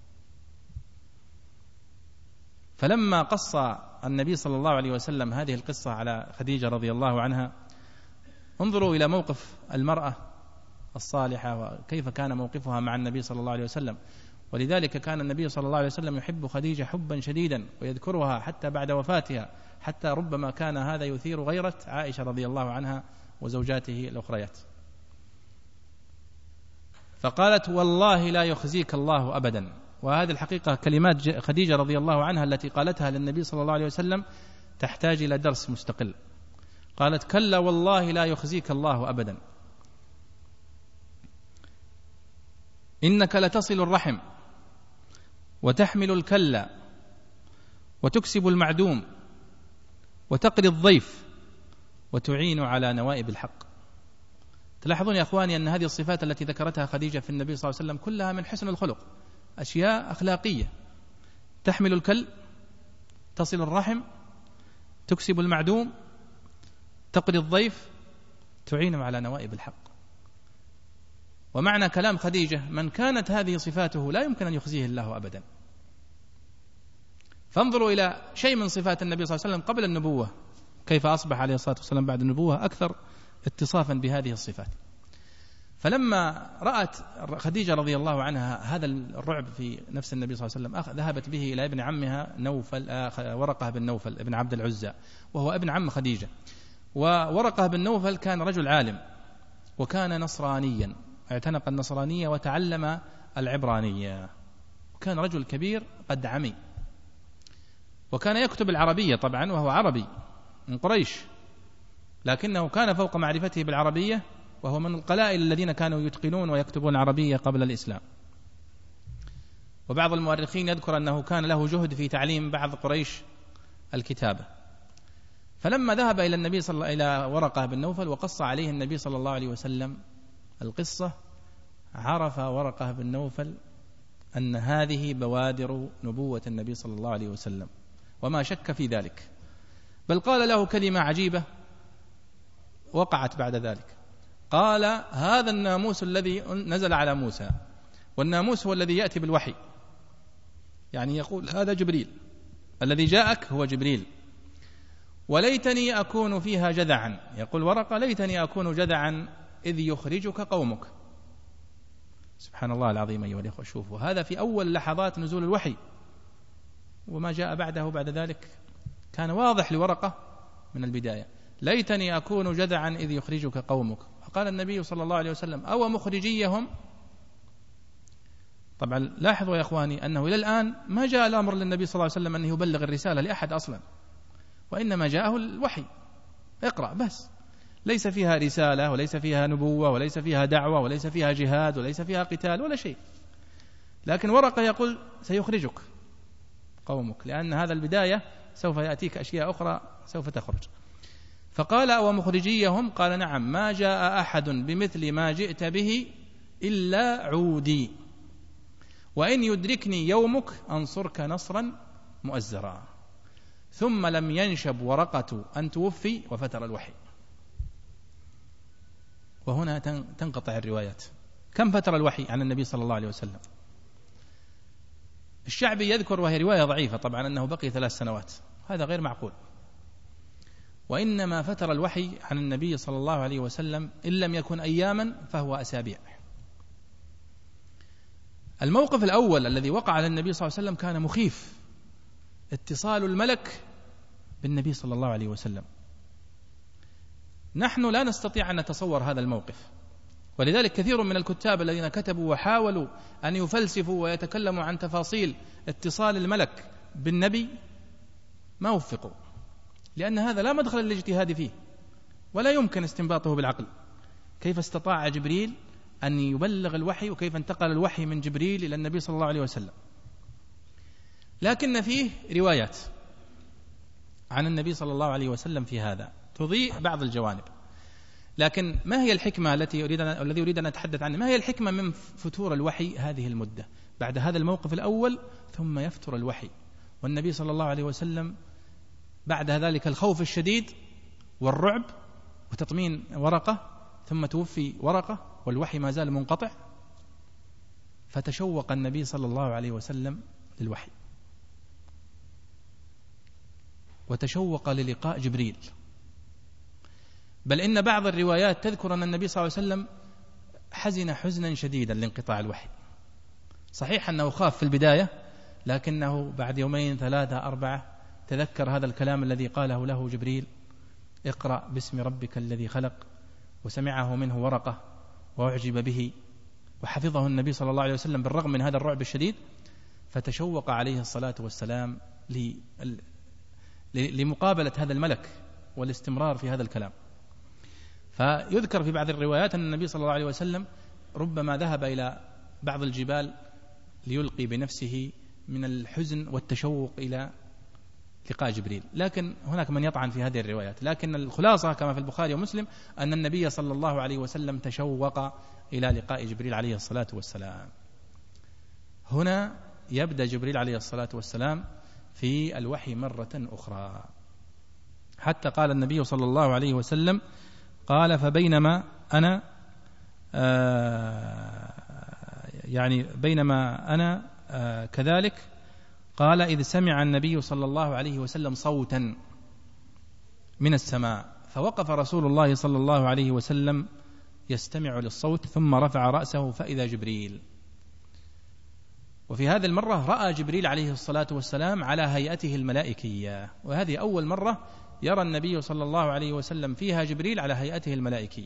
فلما قص النبي صلى الله عليه وسلم هذه القصة على خديجة رضي الله عنها، انظروا إلى موقف المرأة الصالحة وكيف كان موقفها مع النبي صلى الله عليه وسلم. ولذلك كان النبي صلى الله عليه وسلم يحب خديجة حبا شديدا ويذكرها حتى بعد وفاتها، حتى ربما كان هذا يثير غيرة عائشة رضي الله عنها وزوجاته الأخريات. فقالت والله لا يخزيك الله أبدا. وهذه الحقيقة كلمات خديجة رضي الله عنها التي قالتها للنبي صلى الله عليه وسلم تحتاج إلى درس مستقل. قالت كلا والله لا يخزيك الله أبدا، إنك لتصل الرحم وتحمل الكلا وتكسب المعدوم وتقري الضيف وتعين على نوائب الحق. تلاحظون يا أخواني أن هذه الصفات التي ذكرتها خديجة في النبي صلى الله عليه وسلم كلها من حسن الخلق، أشياء أخلاقية. تحمل الكل، تصل الرحم، تكسب المعدوم، تقري الضيف، تعين على نوائب الحق. ومعنى كلام خديجة من كانت هذه صفاته لا يمكن أن يخزيه الله أبدا. فانظروا إلى شيء من صفات النبي صلى الله عليه وسلم قبل النبوة، كيف أصبح عليه الصلاة والسلام بعد النبوة أكثر اتصافا بهذه الصفات. فلما رأت خديجة رضي الله عنها هذا الرعب في نفس النبي صلى الله عليه وسلم ذهبت به إلى ابن عمها نوفل ورقة بن نوفل ابن عبد العزى، وهو ابن عم خديجة. وورقة بن نوفل كان رجل عالم وكان نصرانيا، اعتنق النصرانية وتعلم العبرانية، وكان رجل كبير قد عمي، وكان يكتب العربية طبعا وهو عربي من قريش، لكنه كان فوق معرفته بالعربية، وهو من القلائل الذين كانوا يتقنون ويكتبون العربية قبل الإسلام. وبعض المؤرخين يذكر أنه كان له جهد في تعليم بعض قريش الكتابة. فلما ذهب إلى النبي صلى الله إلى ورقة بن نوفل وقص عليه النبي صلى الله عليه وسلم القصة، عرف ورقة بن نوفل أن هذه بوادر نبوة النبي صلى الله عليه وسلم، وما شك في ذلك، بل قال له كلمة عجيبة وقعت بعد ذلك. قال هذا الناموس الذي نزل على موسى، والناموس هو الذي يأتي بالوحي، يعني يقول هذا جبريل الذي جاءك هو جبريل، وليتني أكون فيها جذعا، يقول ورقة ليتني أكون جذعا إذ يخرجك قومك. سبحان الله العظيم أيها الأخوة، شوفوا هذا في أول لحظات نزول الوحي، وما جاء بعده بعد ذلك كان واضح لورقة من البداية، ليتني أكون جذعا إذ يخرجك قومك. فقال النبي صلى الله عليه وسلم أو مخرجيهم. طبعا لاحظوا يا أخواني أنه إلى الآن ما جاء الأمر للنبي صلى الله عليه وسلم أن يبلغ الرسالة لأحد أصلا، وإنما جاءه الوحي اقرأ بس، ليس فيها رسالة وليس فيها نبوة وليس فيها دعوة وليس فيها جهاد وليس فيها قتال ولا شيء. لكن ورقة يقول سيخرجك قومك، لأن هذا البداية سوف يأتيك أشياء أخرى سوف تخرج. فقال ومخرجيهم؟ قال نعم، ما جاء أحد بمثل ما جئت به إلا عودي، وإن يدركني يومك أنصرك نصرا مؤزرا. ثم لم ينشب ورقة أن توفي وفتر الوحي. وهنا تنقطع الروايات. كم فتر الوحي عن النبي صلى الله عليه وسلم؟ الشعبي يذكر، وهي رواية ضعيفة طبعا، أنه بقي ثلاث سنوات، هذا غير معقول. وإنما فتر الوحي عن النبي صلى الله عليه وسلم إن لم يكن أياما فهو أسابيع. الموقف الأول الذي وقع على النبي صلى الله عليه وسلم كان مخيف، اتصال الملك بالنبي صلى الله عليه وسلم. نحن لا نستطيع أن نتصور هذا الموقف، ولذلك كثير من الكتاب الذين كتبوا وحاولوا أن يفلسفوا ويتكلموا عن تفاصيل اتصال الملك بالنبي ما وفقوا، لأن هذا لا مدخل للاجتهاد فيه ولا يمكن استنباطه بالعقل. كيف استطاع جبريل أن يبلغ الوحي، وكيف انتقل الوحي من جبريل إلى النبي صلى الله عليه وسلم؟ لكن فيه روايات عن النبي صلى الله عليه وسلم في هذا تضيء بعض الجوانب. لكن ما هي الحكمة التي أريد الذي أريد أن أتحدث عنها؟ ما هي الحكمة من فتور الوحي هذه المدة بعد هذا الموقف الأول ثم يفتر الوحي، والنبي صلى الله عليه وسلم بعد ذلك الخوف الشديد والرعب وتطمين ورقة، ثم توفي ورقة والوحي ما زال منقطع؟ فتشوق النبي صلى الله عليه وسلم للوحي، وتشوق للقاء جبريل. بل إن بعض الروايات تذكر أن النبي صلى الله عليه وسلم حزن حزنا شديدا لانقطاع الوحي. صحيح أنه خاف في البداية، لكنه بعد يومين ثلاثة أربعة تذكر هذا الكلام الذي قاله له جبريل: اقرأ باسم ربك الذي خلق، وسمعه منه ورقة وأعجب به، وحفظه النبي صلى الله عليه وسلم بالرغم من هذا الرعب الشديد. فتشوق عليه الصلاة والسلام لمقابلة هذا الملك والاستمرار في هذا الكلام. فيذكر في بعض الروايات أن النبي صلى الله عليه وسلم ربما ذهب إلى بعض الجبال ليلقي بنفسه من الحزن والتشوق إلى لقاء جبريل. لكن هناك من يطعن في هذه الروايات، لكن الخلاصة كما في البخاري ومسلم أن النبي صلى الله عليه وسلم تشوق إلى لقاء جبريل عليه الصلاة والسلام. هنا يبدأ جبريل عليه الصلاة والسلام في الوحي مرة أخرى، حتى قال النبي صلى الله عليه وسلم قال: فبينما أنا آه يعني بينما أنا آه كذلك قال إذ سمع النبي صلى الله عليه وسلم صوتا من السماء، فوقف رسول الله صلى الله عليه وسلم يستمع للصوت، ثم رفع رأسه فإذا جبريل. وفي هذه المرة رأى جبريل عليه الصلاة والسلام على هيئته الملائكية، وهذه أول مرة يرى النبي صلى الله عليه وسلم فيها جبريل على هيئته الملائكية.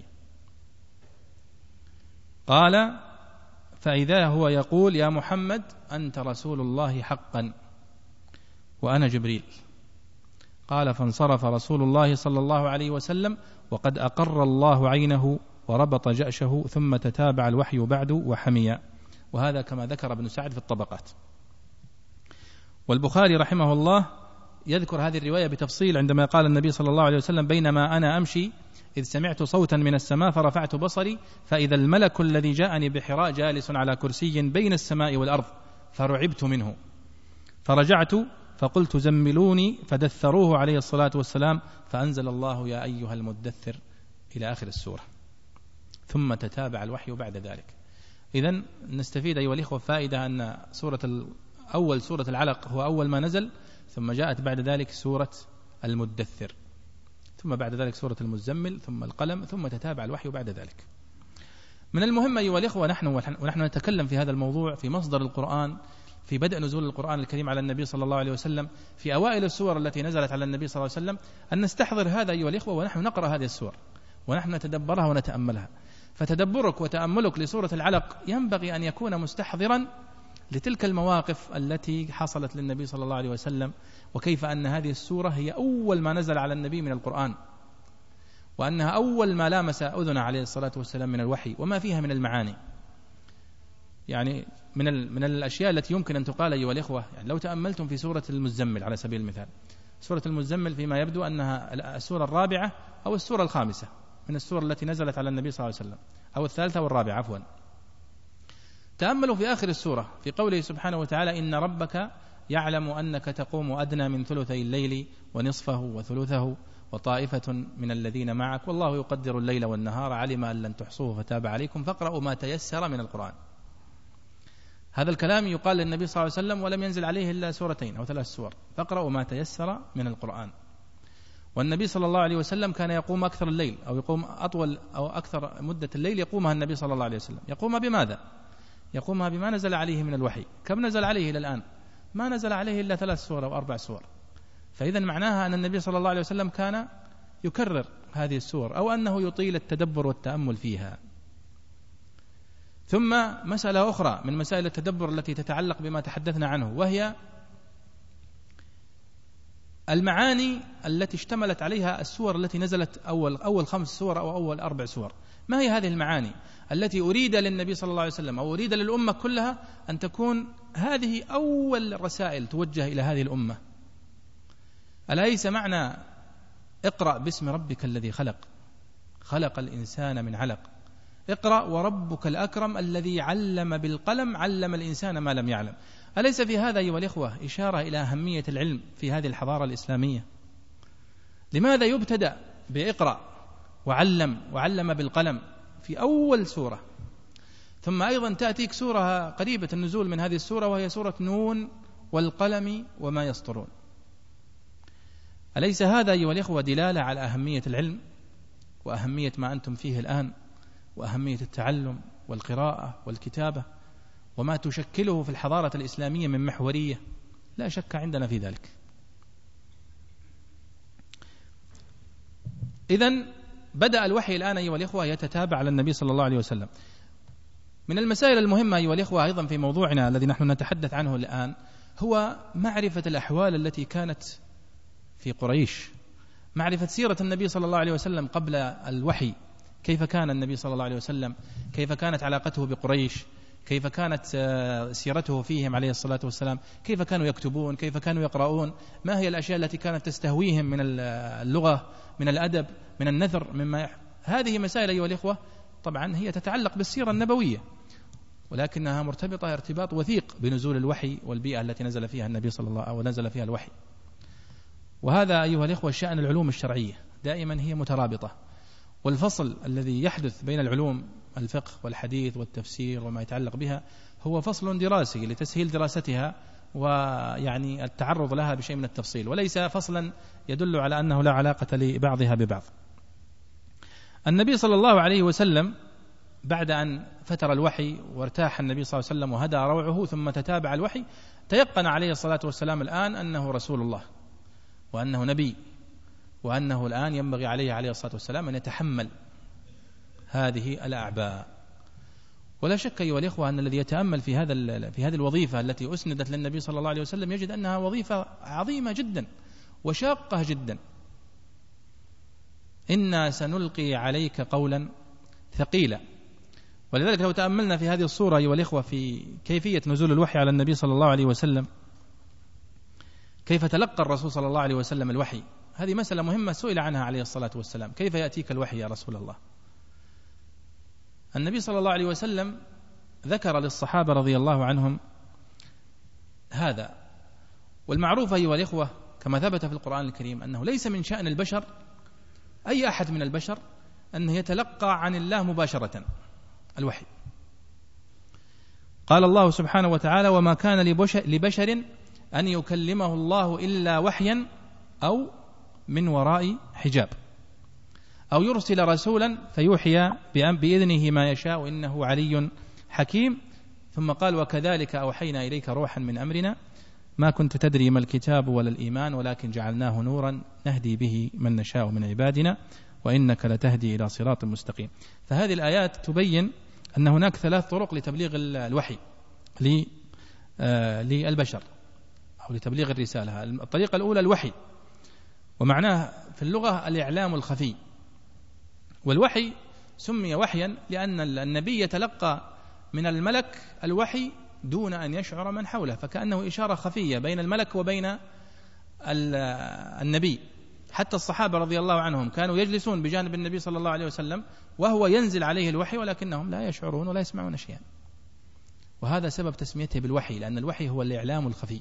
قال: فإذا هو يقول: يا محمد أنت رسول الله حقا وأنا جبريل. قال: فانصرف رسول الله صلى الله عليه وسلم وقد أقر الله عينه وربط جأشه، ثم تتابع الوحي بعد وحمي. وهذا كما ذكر ابن سعد في الطبقات. والبخاري رحمه الله يذكر هذه الرواية بتفصيل عندما قال النبي صلى الله عليه وسلم: بينما أنا أمشي إذ سمعت صوتا من السماء فرفعت بصري فإذا الملك الذي جاءني بحراء جالس على كرسي بين السماء والأرض، فرعبت منه، فرجعت فقلت: زملوني، فدثروه عليه الصلاة والسلام، فأنزل الله: يا أيها المدثر، إلى آخر السورة. ثم تتابع الوحي بعد ذلك. إذن نستفيد أيها الإخوة فائدة أن سورة أول سورة العلق هو أول ما نزل، ثم جاءت بعد ذلك سورة المدثر، ثم بعد ذلك سورة المزمل، ثم القلم، ثم تتابع الوحي بعد ذلك. من المهم أيها الإخوة نحن ونحن نتكلم في هذا الموضوع في مصدر القرآن، في بدء نزول القرآن الكريم على النبي صلى الله عليه وسلم، في أوائل السور التي نزلت على النبي صلى الله عليه وسلم، أن نستحضر هذا أيها الإخوة ونحن نقرأ هذه السور ونحن نتدبرها ونتأملها. فتدبرك وتأملك لسورة العلق ينبغي أن يكون مستحضرا لتلك المواقف التي حصلت للنبي صلى الله عليه وسلم، وكيف أن هذه السورة هي أول ما نزل على النبي من القرآن، وأنها أول ما لامس أذن عليه الصلاة والسلام من الوحي، وما فيها من المعاني. يعني من من الأشياء التي يمكن أن تقال أيها الإخوة، يعني لو تأملتم في سورة المزمل على سبيل المثال، سورة المزمل فيما يبدو أنها السورة الرابعة أو السورة الخامسة من السور التي نزلت على النبي صلى الله عليه وسلم، أو الثالثة والرابعة عفوا. تأملوا في آخر السورة في قوله سبحانه وتعالى: إن ربك يعلم أنك تقوم أدنى من ثلثي الليل ونصفه وثلثه وطائفة من الذين معك والله يقدر الليل والنهار علم أن لن تحصوه فتاب عليكم فاقرأوا ما تيسر من القرآن. هذا الكلام يقال للنبي صلى الله عليه وسلم ولم ينزل عليه إلا سورتين أو ثلاث سور، فاقرأوا ما تيسر من القرآن. والنبي صلى الله عليه وسلم كان يقوم أكثر الليل أو يقوم أطول أو أكثر مدة الليل يقومها النبي صلى الله عليه وسلم. يقوم بماذا؟ يقومها بما نزل عليه من الوحي. كم نزل عليه إلى الآن؟ ما نزل عليه إلا ثلاث سور أو أربع سور. فإذا معناها أن النبي صلى الله عليه وسلم كان يكرر هذه السور أو أنه يطيل التدبر والتأمل فيها. ثم مسألة أخرى من مسائل التدبر التي تتعلق بما تحدثنا عنه، وهي المعاني التي اشتملت عليها السور التي نزلت أول, أول خمس سور أو أول أربع سور. ما هي هذه المعاني التي أريد للنبي صلى الله عليه وسلم أو أريد للأمة كلها أن تكون هذه أول رسائل توجه إلى هذه الأمة؟ أليس معنى اقرأ باسم ربك الذي خلق خلق الإنسان من علق اقرأ وربك الأكرم الذي علم بالقلم علم الإنسان ما لم يعلم؟ أليس في هذا أيها الإخوة إشارة إلى أهمية العلم في هذه الحضارة الإسلامية؟ لماذا يبتدأ بإقرأ وعلم وعلم بالقلم في أول سورة، ثم أيضا تأتيك سورة قريبة النزول من هذه السورة وهي سورة نون والقلم وما يسطرون؟ أليس هذا أيها الإخوة دلالة على أهمية العلم وأهمية ما أنتم فيه الآن وأهمية التعلم والقراءة والكتابة وما تشكله في الحضارة الإسلامية من محورية؟ لا شك عندنا في ذلك. إذن بدأ الوحي الآن أيها الإخوة يتتابع على النبي صلى الله عليه وسلم. من المسائل المهمة أيها الإخوة أيضا في موضوعنا الذي نحن نتحدث عنه الآن هو معرفة الأحوال التي كانت في قريش، معرفة سيرة النبي صلى الله عليه وسلم قبل الوحي. كيف كان النبي صلى الله عليه وسلم؟ كيف كانت علاقته بقريش؟ كيف كانت سيرته فيهم عليه الصلاة والسلام؟ كيف كانوا يكتبون؟ كيف كانوا يقرؤون؟ ما هي الأشياء التي كانت تستهويهم من اللغة، من الأدب، من النثر، مما يح... هذه مسائل أيها الإخوة طبعا هي تتعلق بالسيرة النبوية، ولكنها مرتبطة ارتباط وثيق بنزول الوحي والبيئة التي نزل فيها النبي صلى الله عليه وسلم أو نزل فيها الوحي. وهذا أيها الإخوة شأن العلوم الشرعية، دائما هي مترابطة، والفصل الذي يحدث بين العلوم الفقه والحديث والتفسير وما يتعلق بها هو فصل دراسي لتسهيل دراستها ويعني التعرض لها بشيء من التفصيل، وليس فصلا يدل على أنه لا علاقة لبعضها ببعض. النبي صلى الله عليه وسلم بعد أن فتر الوحي وارتاح النبي صلى الله عليه وسلم وهدى روعه ثم تتابع الوحي، تيقن عليه الصلاة والسلام الآن أنه رسول الله وأنه نبي، وأنه الآن ينبغي عليه عليه الصلاة والسلام أن يتحمل هذه الأعباء. ولا شك أيها الإخوة أن الذي يتأمل في هذا في هذه الوظيفة التي أسندت للنبي صلى الله عليه وسلم يجد أنها وظيفة عظيمة جدا وشاقة جدا. إنا سنلقي عليك قولا ثقيلا. ولذلك لو تأملنا في هذه الصورة أيها الإخوة في كيفية نزول الوحي على النبي صلى الله عليه وسلم، كيف تلقى الرسول صلى الله عليه وسلم الوحي، هذه مسألة مهمة سئل عنها عليه الصلاة والسلام: كيف يأتيك الوحي يا رسول الله؟ النبي صلى الله عليه وسلم ذكر للصحابة رضي الله عنهم هذا. والمعروف أيها الإخوة كما ثبت في القرآن الكريم أنه ليس من شأن البشر أي أحد من البشر أنه يتلقى عن الله مباشرة الوحي. قال الله سبحانه وتعالى: وما كان لبشر أن يكلمه الله إلا وحيا أو من وراء حجاب أو يرسل رسولا فيوحي بإذنه ما يشاء إنه علي حكيم. ثم قال: وكذلك أوحينا إليك روحا من أمرنا ما كنت تدري ما الكتاب ولا الإيمان ولكن جعلناه نورا نهدي به من نشاء من عبادنا وإنك لتهدي إلى صراط مستقيم. فهذه الآيات تبين أن هناك ثلاث طرق لتبليغ الوحي للبشر أو لتبليغ الرسالة. الطريقة الأولى الوحي، ومعناه في اللغة الإعلام الخفي. والوحي سمي وحيا لأن النبي يتلقى من الملك الوحي دون أن يشعر من حوله، فكأنه إشارة خفية بين الملك وبين النبي حتى الصحابة رضي الله عنهم كانوا يجلسون بجانب النبي صلى الله عليه وسلم وهو ينزل عليه الوحي ولكنهم لا يشعرون ولا يسمعون شيئا، وهذا سبب تسميته بالوحي، لأن الوحي هو الإعلام الخفي.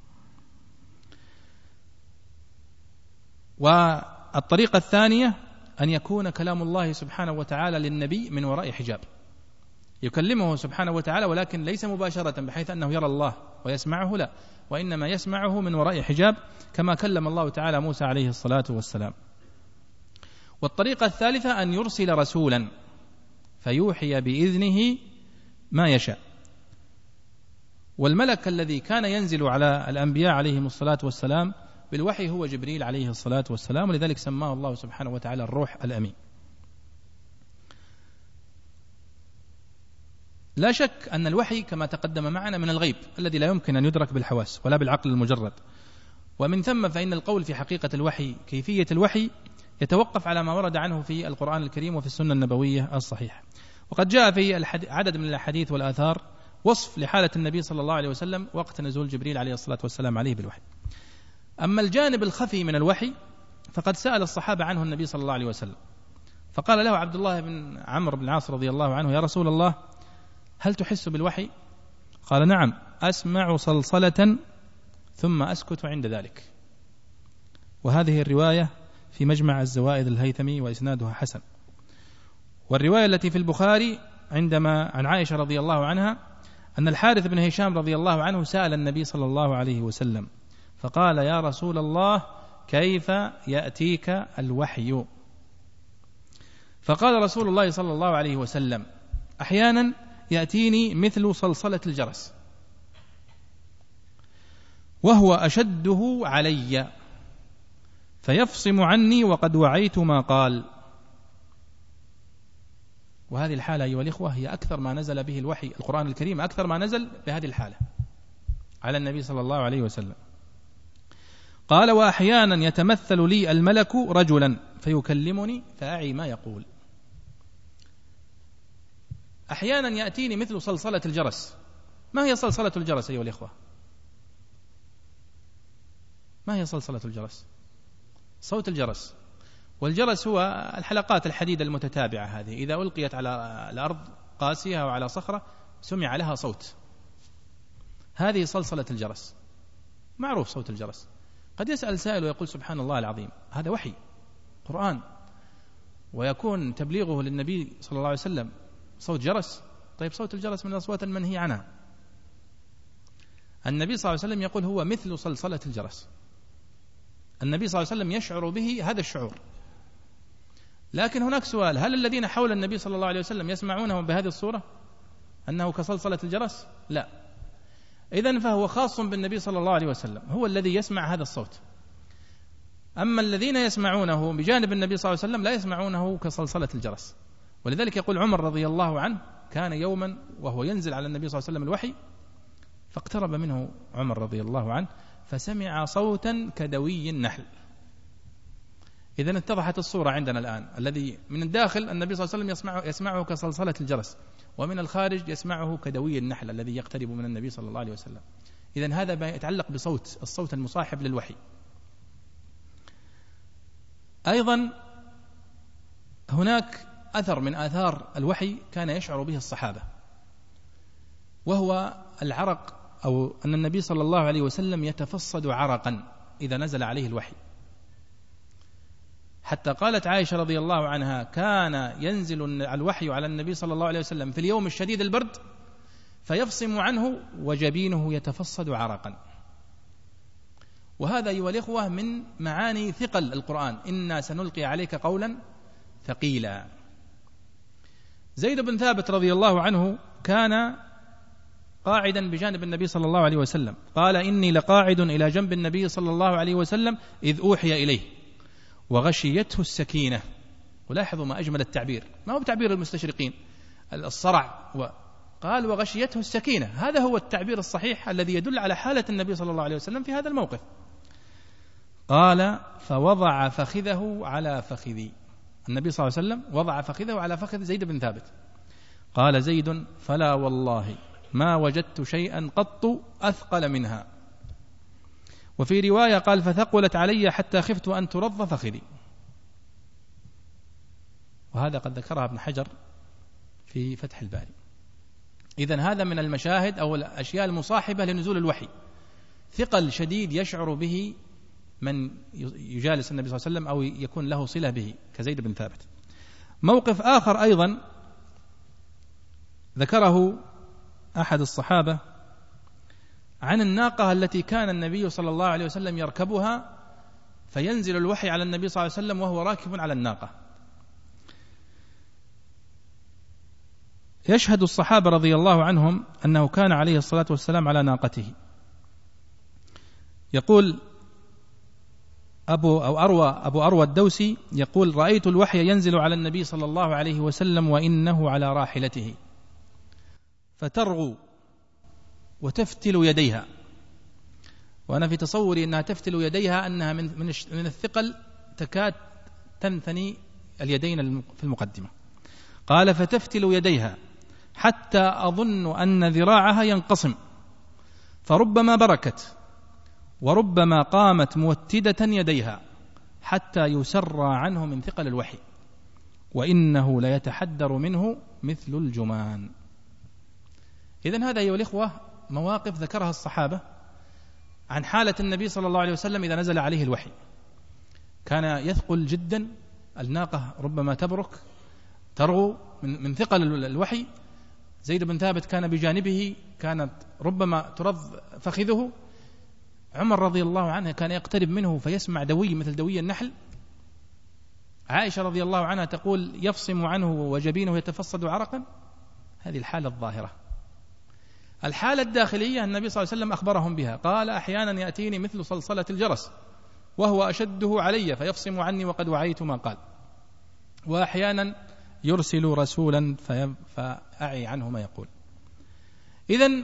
والطريقة الثانية أن يكون كلام الله سبحانه وتعالى للنبي من وراء حجاب، يكلمه سبحانه وتعالى ولكن ليس مباشرة بحيث أنه يرى الله ويسمعه، لا، وإنما يسمعه من وراء حجاب كما كلم الله تعالى موسى عليه الصلاة والسلام. والطريقة الثالثة أن يرسل رسولا فيوحي بإذنه ما يشاء. والملك الذي كان ينزل على الأنبياء عليهم الصلاة والسلام بالوحي هو جبريل عليه الصلاة والسلام، ولذلك سماه الله سبحانه وتعالى الروح الأمين. لا شك أن الوحي كما تقدم معنا من الغيب الذي لا يمكن أن يدرك بالحواس ولا بالعقل المجرد، ومن ثم فإن القول في حقيقة الوحي كيفية الوحي يتوقف على ما ورد عنه في القرآن الكريم وفي السنة النبوية الصحيحة. وقد جاء في عدد من الأحاديث والآثار وصف لحالة النبي صلى الله عليه وسلم وقت نزول جبريل عليه الصلاة والسلام عليه بالوحي. أما الجانب الخفي من الوحي فقد سأل الصحابة عنه النبي صلى الله عليه وسلم، فقال له عبد الله بن عمرو بن العاص رضي الله عنه: يا رسول الله، هل تحس بالوحي؟ قال: نعم، أسمع صلصلة ثم أسكت عند ذلك. وهذه الرواية في مجمع الزوائد الهيثمي وإسنادها حسن. والرواية التي في البخاري عندما عن عائشة رضي الله عنها أن الحارث بن هشام رضي الله عنه سأل النبي صلى الله عليه وسلم فقال: يا رسول الله، كيف يأتيك الوحي؟ فقال رسول الله صلى الله عليه وسلم: أحيانا يأتيني مثل صلصلة الجرس وهو أشده علي فيفصم عني وقد وعيت ما قال. وهذه الحالة أيها الإخوة هي أكثر ما نزل به الوحي، القرآن الكريم أكثر ما نزل بهذه الحالة على النبي صلى الله عليه وسلم. قال: وأحيانا يتمثل لي الملك رجلا فيكلمني فأعي ما يقول. أحيانا يأتيني مثل صلصلة الجرس. ما هي صلصلة الجرس أيها الإخوة؟ ما هي صلصلة الجرس؟ صوت الجرس. والجرس هو الحلقات الحديد المتتابعة هذه، إذا ألقيت على الأرض قاسية أو على صخرة سمع لها صوت، هذه صلصلة الجرس، معروف صوت الجرس. قد يسأل سائل ويقول: سبحان الله العظيم، هذا وحي قرآن ويكون تبليغه للنبي صلى الله عليه وسلم صوت جرس؟ طيب صوت الجرس من الأصوات المنهي عنها. النبي صلى الله عليه وسلم يقول هو مثل صلصلة الجرس. النبي صلى الله عليه وسلم يشعر به هذا الشعور. لكن هناك سؤال: هل الذين حول النبي صلى الله عليه وسلم يسمعونه بهذه الصورة أنه كصلصلة الجرس؟ لا. إذن فهو خاص بالنبي صلى الله عليه وسلم، هو الذي يسمع هذا الصوت. أما الذين يسمعونه بجانب النبي صلى الله عليه وسلم لا يسمعونه كصلصلة الجرس. ولذلك يقول عمر رضي الله عنه: كان يوما وهو ينزل على النبي صلى الله عليه وسلم الوحي فاقترب منه عمر رضي الله عنه فسمع صوتا كدوي النحل. إذن اتضحت الصورة عندنا الآن، الذي من الداخل النبي صلى الله عليه وسلم يسمعه, يسمعه كصلصلة الجرس، ومن الخارج يسمعه كدوي النحل الذي يقترب من النبي صلى الله عليه وسلم. إذن هذا يتعلق بصوت، الصوت المصاحب للوحي. أيضا هناك أثر من آثار الوحي كان يشعر به الصحابة، وهو العرق، أو أن النبي صلى الله عليه وسلم يتفصد عرقا إذا نزل عليه الوحي، حتى قالت عائشة رضي الله عنها: كان ينزل الوحي على النبي صلى الله عليه وسلم في اليوم الشديد البرد فيفصم عنه وجبينه يتفصد عرقا. وهذا أيها الإخوة من معاني ثقل القرآن: إنا سنلقي عليك قولا ثقيلا. زيد بن ثابت رضي الله عنه كان قاعدا بجانب النبي صلى الله عليه وسلم، قال: إني لقاعد إلى جنب النبي صلى الله عليه وسلم إذ أوحي إليه وغشيته السكينة. ولاحظوا ما أجمل التعبير، ما هو تعبير المستشرقين الصرع، قال وغشيته السكينة. هذا هو التعبير الصحيح الذي يدل على حالة النبي صلى الله عليه وسلم في هذا الموقف. قال: فوضع فخذه على فخذي. النبي صلى الله عليه وسلم وضع فخذه على فخذ زيد بن ثابت. قال زيد: فلا والله ما وجدت شيئا قط أثقل منها. وفي رواية قال فثقلت علي حتى خفت أن ترض فخذي، وهذا قد ذكرها ابن حجر في فتح الباري. إذن هذا من المشاهد أو الأشياء المصاحبة لنزول الوحي، ثقل شديد يشعر به من يجالس النبي صلى الله عليه وسلم أو يكون له صلة به كزيد بن ثابت. موقف آخر أيضا ذكره أحد الصحابة عن الناقة التي كان النبي صلى الله عليه وسلم يركبها فينزل الوحي على النبي صلى الله عليه وسلم وهو راكب على الناقة. يشهد الصحابة رضي الله عنهم أنه كان عليه الصلاة والسلام على ناقته. يقول أبو أو أروى أبو أروى الدوسي يقول رأيت الوحي ينزل على النبي صلى الله عليه وسلم وإنه على راحلته فترغو وتفتل يديها، وأنا في تصوري أنها تفتل يديها أنها من من الثقل تكاد تنثني اليدين في المقدمة. قال فتفتل يديها حتى أظن أن ذراعها ينقسم، فربما بركت وربما قامت موتدة يديها حتى يسرى عنه من ثقل الوحي، وإنه ليتحدر منه مثل الجمان. إذن هذا أيها الإخوة مواقف ذكرها الصحابة عن حالة النبي صلى الله عليه وسلم إذا نزل عليه الوحي. كان يثقل جدا، الناقة ربما تبرك ترغو من, من ثقل الوحي. زيد بن ثابت كان بجانبه كانت ربما ترض فخذه. عمر رضي الله عنه كان يقترب منه فيسمع دوي مثل دوي النحل. عائشة رضي الله عنها تقول يفصم عنه وجبينه يتفصد عرقا. هذه الحالة الظاهرة. الحالة الداخلية النبي صلى الله عليه وسلم أخبرهم بها، قال أحيانا يأتيني مثل صلصلة الجرس وهو أشده علي فيفصم عني وقد وعيت ما قال، وأحيانا يرسل رسولا فأعي عنه ما يقول. إذن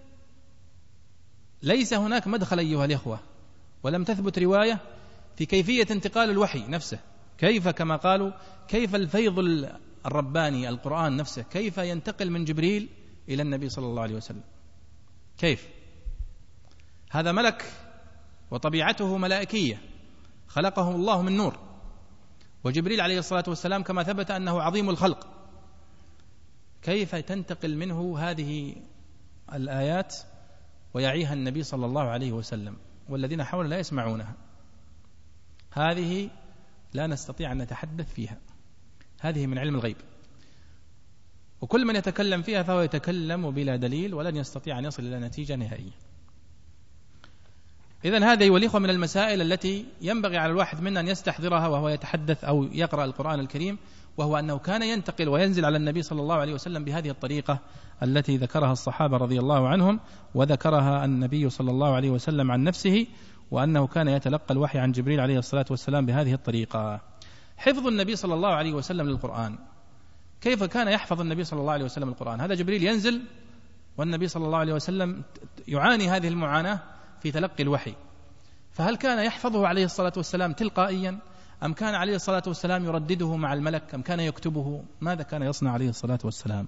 ليس هناك مدخل أيها الإخوة، ولم تثبت رواية في كيفية انتقال الوحي نفسه، كيف كما قالوا كيف الفيض الرباني القرآن نفسه كيف ينتقل من جبريل إلى النبي صلى الله عليه وسلم. كيف؟ هذا ملك وطبيعته ملائكية خلقه الله من نور، وجبريل عليه الصلاة والسلام كما ثبت أنه عظيم الخلق. كيف تنتقل منه هذه الآيات ويعيها النبي صلى الله عليه وسلم والذين حوله لا يسمعونها؟ هذه لا نستطيع أن نتحدث فيها، هذه من علم الغيب، وكل من يتكلم فيها فهو يتكلم بلا دليل ولن يستطيع أن يصل إلى نتيجة نهائية. إذن هذه والإخوة من المسائل التي ينبغي على الواحد منا أن يستحضرها وهو يتحدث أو يقرأ القرآن الكريم، وهو أنه كان ينتقل وينزل على النبي صلى الله عليه وسلم بهذه الطريقة التي ذكرها الصحابة رضي الله عنهم وذكرها النبي صلى الله عليه وسلم عن نفسه، وأنه كان يتلقى الوحي عن جبريل عليه الصلاة والسلام بهذه الطريقة. حفظ النبي صلى الله عليه وسلم للقرآن، كيف كان يحفظ النبي صلى الله عليه وسلم القرآن؟ هذا جبريل ينزل والنبي صلى الله عليه وسلم يعاني هذه المعاناة في تلقي الوحي، فهل كان يحفظه عليه الصلاة والسلام تلقائيا أم كان عليه الصلاة والسلام يردده مع الملك أم كان يكتبه؟ ماذا كان يصنع عليه الصلاة والسلام؟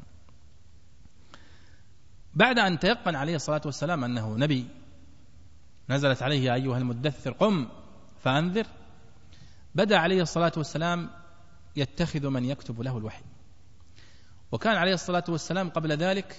بعد أن تيقن عليه الصلاة والسلام أنه نبي نزلت عليه يا أيها المدثر قم فأنذر، بدأ عليه الصلاة والسلام يتخذ من يكتب له الوحي. وكان عليه الصلاة والسلام قبل ذلك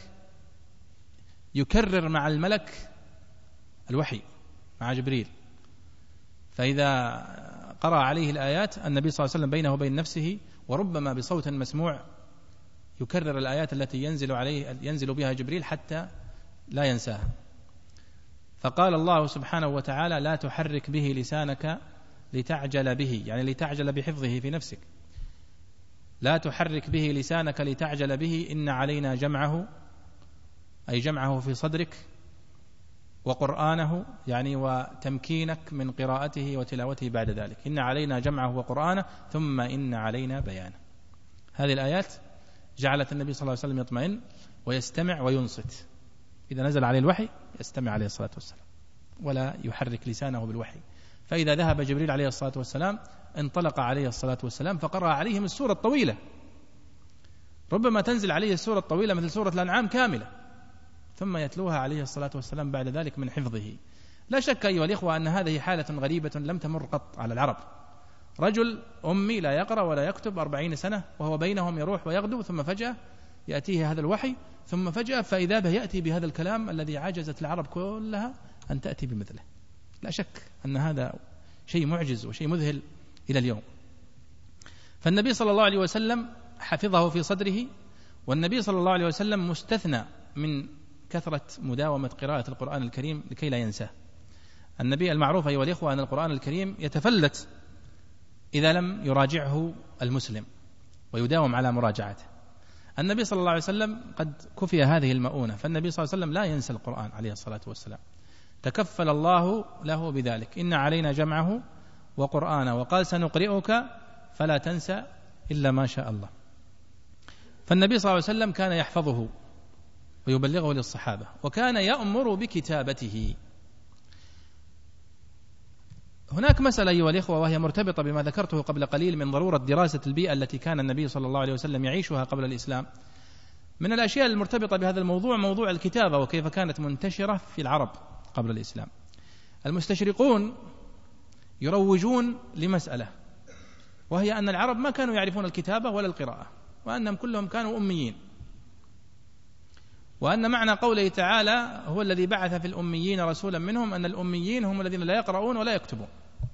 يكرر مع الملك الوحي مع جبريل، فإذا قرأ عليه الآيات النبي صلى الله عليه وسلم بينه وبين نفسه وربما بصوت مسموع يكرر الآيات التي ينزل عليه ينزل بها جبريل حتى لا ينساها. فقال الله سبحانه وتعالى لا تحرك به لسانك لتعجل به، يعني لتعجل بحفظه في نفسك. لا تحرك به لسانك لتعجل به إن علينا جمعه، أي جمعه في صدرك، وقرآنه يعني وتمكينك من قراءته وتلاوته بعد ذلك. إن علينا جمعه وقرآنه ثم إن علينا بيانه. هذه الآيات جعلت النبي صلى الله عليه وسلم يطمئن ويستمع وينصت، إذا نزل عليه الوحي يستمع عليه الصلاة والسلام ولا يحرك لسانه بالوحي. فإذا ذهب جبريل عليه الصلاة والسلام انطلق عليه الصلاة والسلام فقرأ عليهم السورة الطويلة، ربما تنزل عليه السورة الطويلة مثل سورة الأنعام كاملة، ثم يتلوها عليه الصلاة والسلام بعد ذلك من حفظه. لا شك أيها الإخوة أن هذه حالة غريبة لم تمر قط على العرب. رجل أمي لا يقرأ ولا يكتب أربعين سنة وهو بينهم يروح ويغدو، ثم فجأة يأتيه هذا الوحي، ثم فجأة فإذا به يأتي بهذا الكلام الذي عجزت العرب كلها أن تأتي بمثله. لا شك أن هذا شيء معجز وشيء مذهل إلى اليوم. فالنبي صلى الله عليه وسلم حفظه في صدره، والنبي صلى الله عليه وسلم مستثنى من كثرة مداومة قراءة القرآن الكريم لكي لا ينساه. النبي المعروف أيها الإخوة أن القرآن الكريم يتفلت إذا لم يراجعه المسلم ويداوم على مراجعته. النبي صلى الله عليه وسلم قد كفي هذه المؤونة، فالنبي صلى الله عليه وسلم لا ينسى القرآن عليه الصلاة والسلام، تكفل الله له بذلك. إن علينا جمعه وقرآنه، وقال سنقرئك فلا تنسى إلا ما شاء الله. فالنبي صلى الله عليه وسلم كان يحفظه ويبلغه للصحابة، وكان يأمر بكتابته. هناك مسألة أيها الإخوة وهي مرتبطة بما ذكرته قبل قليل من ضرورة دراسة البيئة التي كان النبي صلى الله عليه وسلم يعيشها قبل الإسلام. من الأشياء المرتبطة بهذا الموضوع موضوع الكتابة وكيف كانت منتشرة في العرب قبل الإسلام. المستشرقون يروجون لمسألة، وهي أن العرب ما كانوا يعرفون الكتابة ولا القراءة، وأنهم كلهم كانوا أميين، وأن معنى قوله تعالى هو الذي بعث في الأميين رسولا منهم أن الأميين هم الذين لا يقرؤون ولا يكتبون.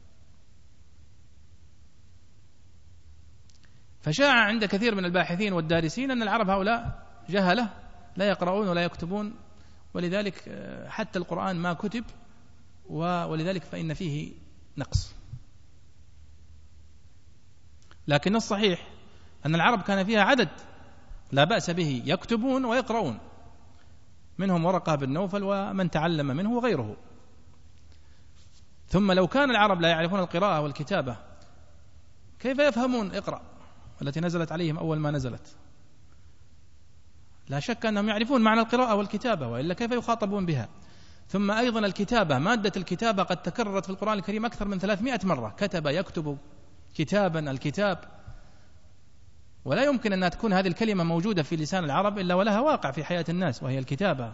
فشاع عند كثير من الباحثين والدارسين أن العرب هؤلاء جهلة لا يقرؤون ولا يكتبون، ولذلك حتى القرآن ما كتب، ولذلك فإن فيه نقص. لكن الصحيح أن العرب كان فيها عدد لا بأس به يكتبون ويقرؤون، منهم ورقة بن نوفل ومن تعلم منه وغيره. ثم لو كان العرب لا يعرفون القراءة والكتابة كيف يفهمون اقرأ التي نزلت عليهم أول ما نزلت؟ لا شك أنهم يعرفون معنى القراءة والكتابة، وإلا كيف يخاطبون بها؟ ثم أيضا الكتابة، مادة الكتابة قد تكررت في القرآن الكريم أكثر من ثلاثمائة مرة، كتب يكتب كتابا الكتاب، ولا يمكن أن تكون هذه الكلمة موجودة في لسان العرب إلا ولها واقع في حياة الناس وهي الكتابة.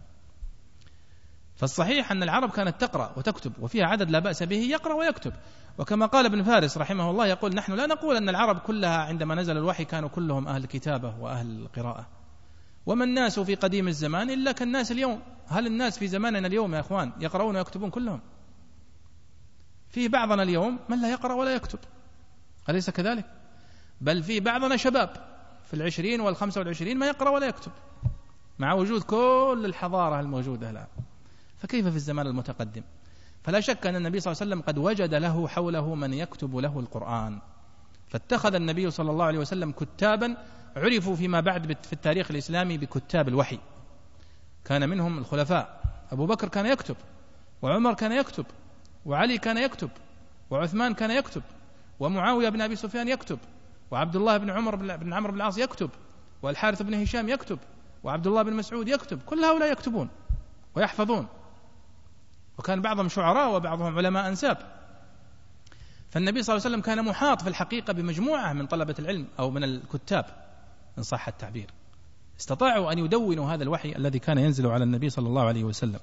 فالصحيح أن العرب كانت تقرأ وتكتب، وفيها عدد لا بأس به يقرأ ويكتب. وكما قال ابن فارس رحمه الله يقول نحن لا نقول أن العرب كلها عندما نزل الوحي كانوا كلهم أهل الكتابة وأهل القراءة، وما الناس في قديم الزمان إلا كالناس اليوم. هل الناس في زماننا اليوم يا أخوان يقرؤون ويكتبون كلهم؟ في بعضنا اليوم من لا يقرأ ولا يكتب، أليس كذلك؟ بل في بعضنا شباب في العشرين والخمسة والعشرين ما يقرأ ولا يكتب، مع وجود كل الحضارة الموجودة الآن. فكيف في الزمان المتقدم؟ فلا شك أن النبي صلى الله عليه وسلم قد وجد له حوله من يكتب له القرآن، فاتخذ النبي صلى الله عليه وسلم كتابا عرفوا فيما بعد في التاريخ الإسلامي بكتاب الوحي. كان منهم الخلفاء، أبو بكر كان يكتب، وعمر كان يكتب، وعلي كان يكتب، وعثمان كان يكتب، ومعاوية بن أبي سفيان يكتب، وعبد الله بن عمر بن عمرو بن العاص يكتب، والحارث بن هشام يكتب، وعبد الله بن مسعود يكتب. كل هؤلاء يكتبون ويحفظون، وكان بعضهم شعراء وبعضهم علماء أنساب. فالنبي صلى الله عليه وسلم كان محاط في الحقيقة بمجموعة من طلبة العلم أو من الكتاب إن صح التعبير، استطاعوا أن يدونوا هذا الوحي الذي كان ينزل على النبي صلى الله عليه وسلم.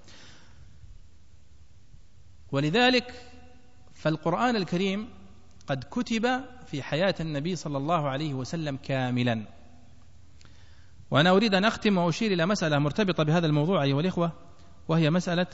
ولذلك فالقرآن الكريم قد كتب في حياة النبي صلى الله عليه وسلم كاملا. وأنا أريد أن أختم وأشير إلى مسألة مرتبطة بهذا الموضوع أيها الإخوة، وهي مسألة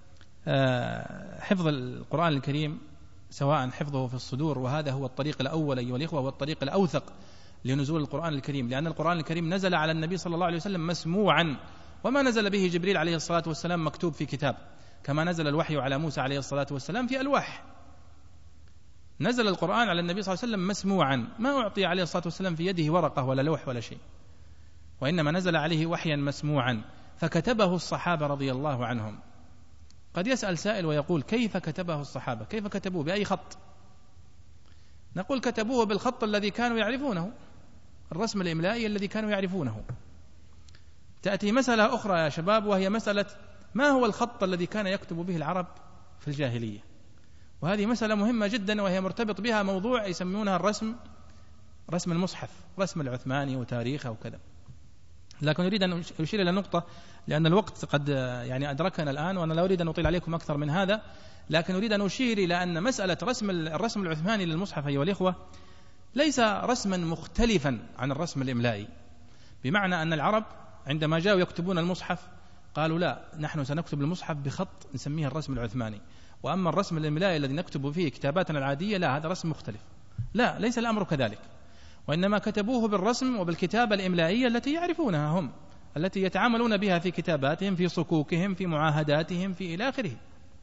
حفظ القرآن الكريم، سواء حفظه في الصدور، وهذا هو الطريق الأول أيها الإخوة، هو الطريق الأوثق لنزول القرآن الكريم، لأن القرآن الكريم نزل على النبي صلى الله عليه وسلم مسموعا، وما نزل به جبريل عليه الصلاة والسلام مكتوب في كتاب، كما نزل الوحي على موسى عليه الصلاة والسلام في ألواح. نزل القرآن على النبي صلى الله عليه وسلم مسموعا، ما أعطي عليه الصلاة والسلام في يده ورقة ولا لوح ولا شيء، وإنما نزل عليه وحيا مسموعا، فكتبه الصحابة رضي الله عنهم. قد يسأل سائل ويقول كيف كتبه الصحابة؟ كيف كتبوه؟ بأي خط؟ نقول كتبوه بالخط الذي كانوا يعرفونه، الرسم الإملائي الذي كانوا يعرفونه. تأتي مسألة أخرى يا شباب، وهي مسألة ما هو الخط الذي كان يكتب به العرب في الجاهلية؟ وهذه مسألة مهمة جدا، وهي مرتبط بها موضوع يسمونها الرسم، رسم المصحف، رسم العثماني وتاريخه وكذا. لكن أريد أن أشير إلى نقطة لأن الوقت قد يعني أدركنا الآن، وأنا لا أريد أن أطيل عليكم أكثر من هذا، لكن أريد أن أشير إلى أن مسألة رسم الرسم العثماني للمصحف أيها الإخوة ليس رسما مختلفا عن الرسم الإملائي، بمعنى أن العرب عندما جاءوا يكتبون المصحف قالوا لا، نحن سنكتب المصحف بخط نسميه الرسم العثماني، وأما الرسم الإملائي الذي نكتب فيه كتاباتنا العادية لا، هذا رسم مختلف. لا، ليس الأمر كذلك، وإنما كتبوه بالرسم وبالكتابة الإملائية التي يعرفونها هم، التي يتعاملون بها في كتاباتهم، في صكوكهم، في معاهداتهم، في إلى آخره.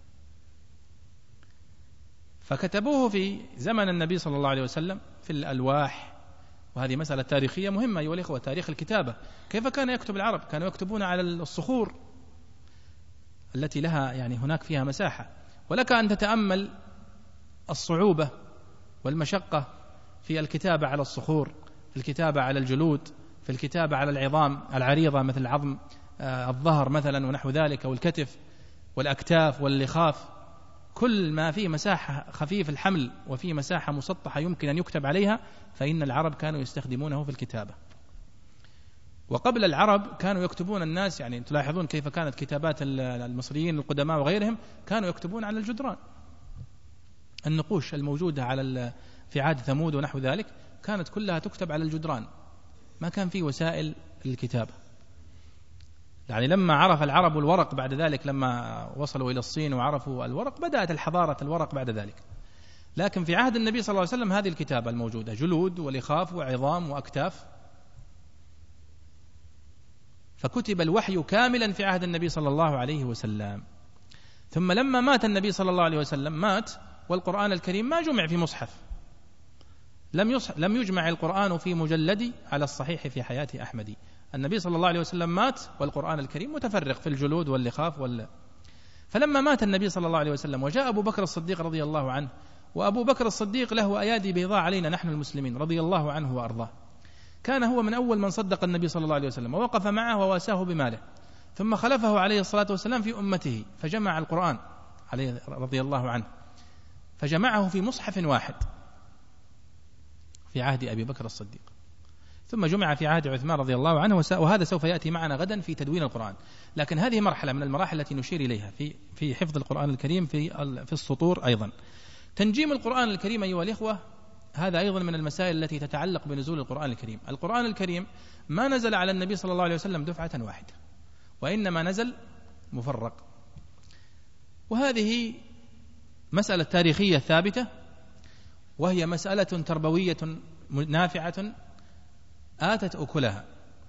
فكتبوه في زمن النبي صلى الله عليه وسلم في الألواح، وهذه مسألة تاريخية مهمة أيها الإخوة، تاريخ الكتابة. كيف كان يكتب العرب؟ كانوا يكتبون على الصخور التي لها يعني هناك فيها مساحة، ولك أن تتأمل الصعوبة والمشقة في الكتابة على الصخور، في الكتابة على الجلود، في الكتابة على العظام العريضة مثل عظم الظهر مثلا ونحو ذلك، والكتف والأكتاف واللخاف، كل ما فيه مساحة خفيف الحمل وفيه مساحة مسطحة يمكن أن يكتب عليها، فإن العرب كانوا يستخدمونه في الكتابة. وقبل العرب كانوا يكتبون الناس، يعني تلاحظون كيف كانت كتابات المصريين القدماء وغيرهم، كانوا يكتبون على الجدران. النقوش الموجودة على في عهد ثمود ونحو ذلك كانت كلها تكتب على الجدران، ما كان في وسائل للكتابة. يعني لما عرف العرب الورق بعد ذلك، لما وصلوا إلى الصين وعرفوا الورق، بدأت الحضارة الورق بعد ذلك. لكن في عهد النبي صلى الله عليه وسلم هذه الكتابة الموجودة، جلود ولخاف وعظام وأكتاف. فكتب الوحي كاملا في عهد النبي صلى الله عليه وسلم. ثم لما مات النبي صلى الله عليه وسلم مات والقرآن الكريم ما جمع في مصحف، لم لم يجمع القرآن في مجلد على الصحيح في حياة أحمد. النبي صلى الله عليه وسلم مات والقرآن الكريم متفرق في الجلود واللخاف وال... فلما مات النبي صلى الله عليه وسلم وجاء أبو بكر الصديق رضي الله عنه، وأبو بكر الصديق له أيادي بيضاء علينا نحن المسلمين رضي الله عنه وأرضاه، كان هو من أول من صدق النبي صلى الله عليه وسلم ووقف معه وواساه بماله، ثم خلفه عليه الصلاة والسلام في أمته فجمع القرآن عليه رضي الله عنه، فجمعه في مصحف واحد في عهد أبي بكر الصديق، ثم جمع في عهد عثمان رضي الله عنه، وهذا سوف يأتي معنا غدا في تدوين القرآن. لكن هذه مرحلة من المراحل التي نشير إليها في في حفظ القرآن الكريم في في السطور. أيضا تنجيم القرآن الكريم أيها الإخوة، هذا أيضا من المسائل التي تتعلق بنزول القرآن الكريم. القرآن الكريم ما نزل على النبي صلى الله عليه وسلم دفعة واحدة، وإنما نزل مفرق، وهذه مسألة تاريخية ثابتة، وهي مسألة تربوية نافعة آتت أكلها.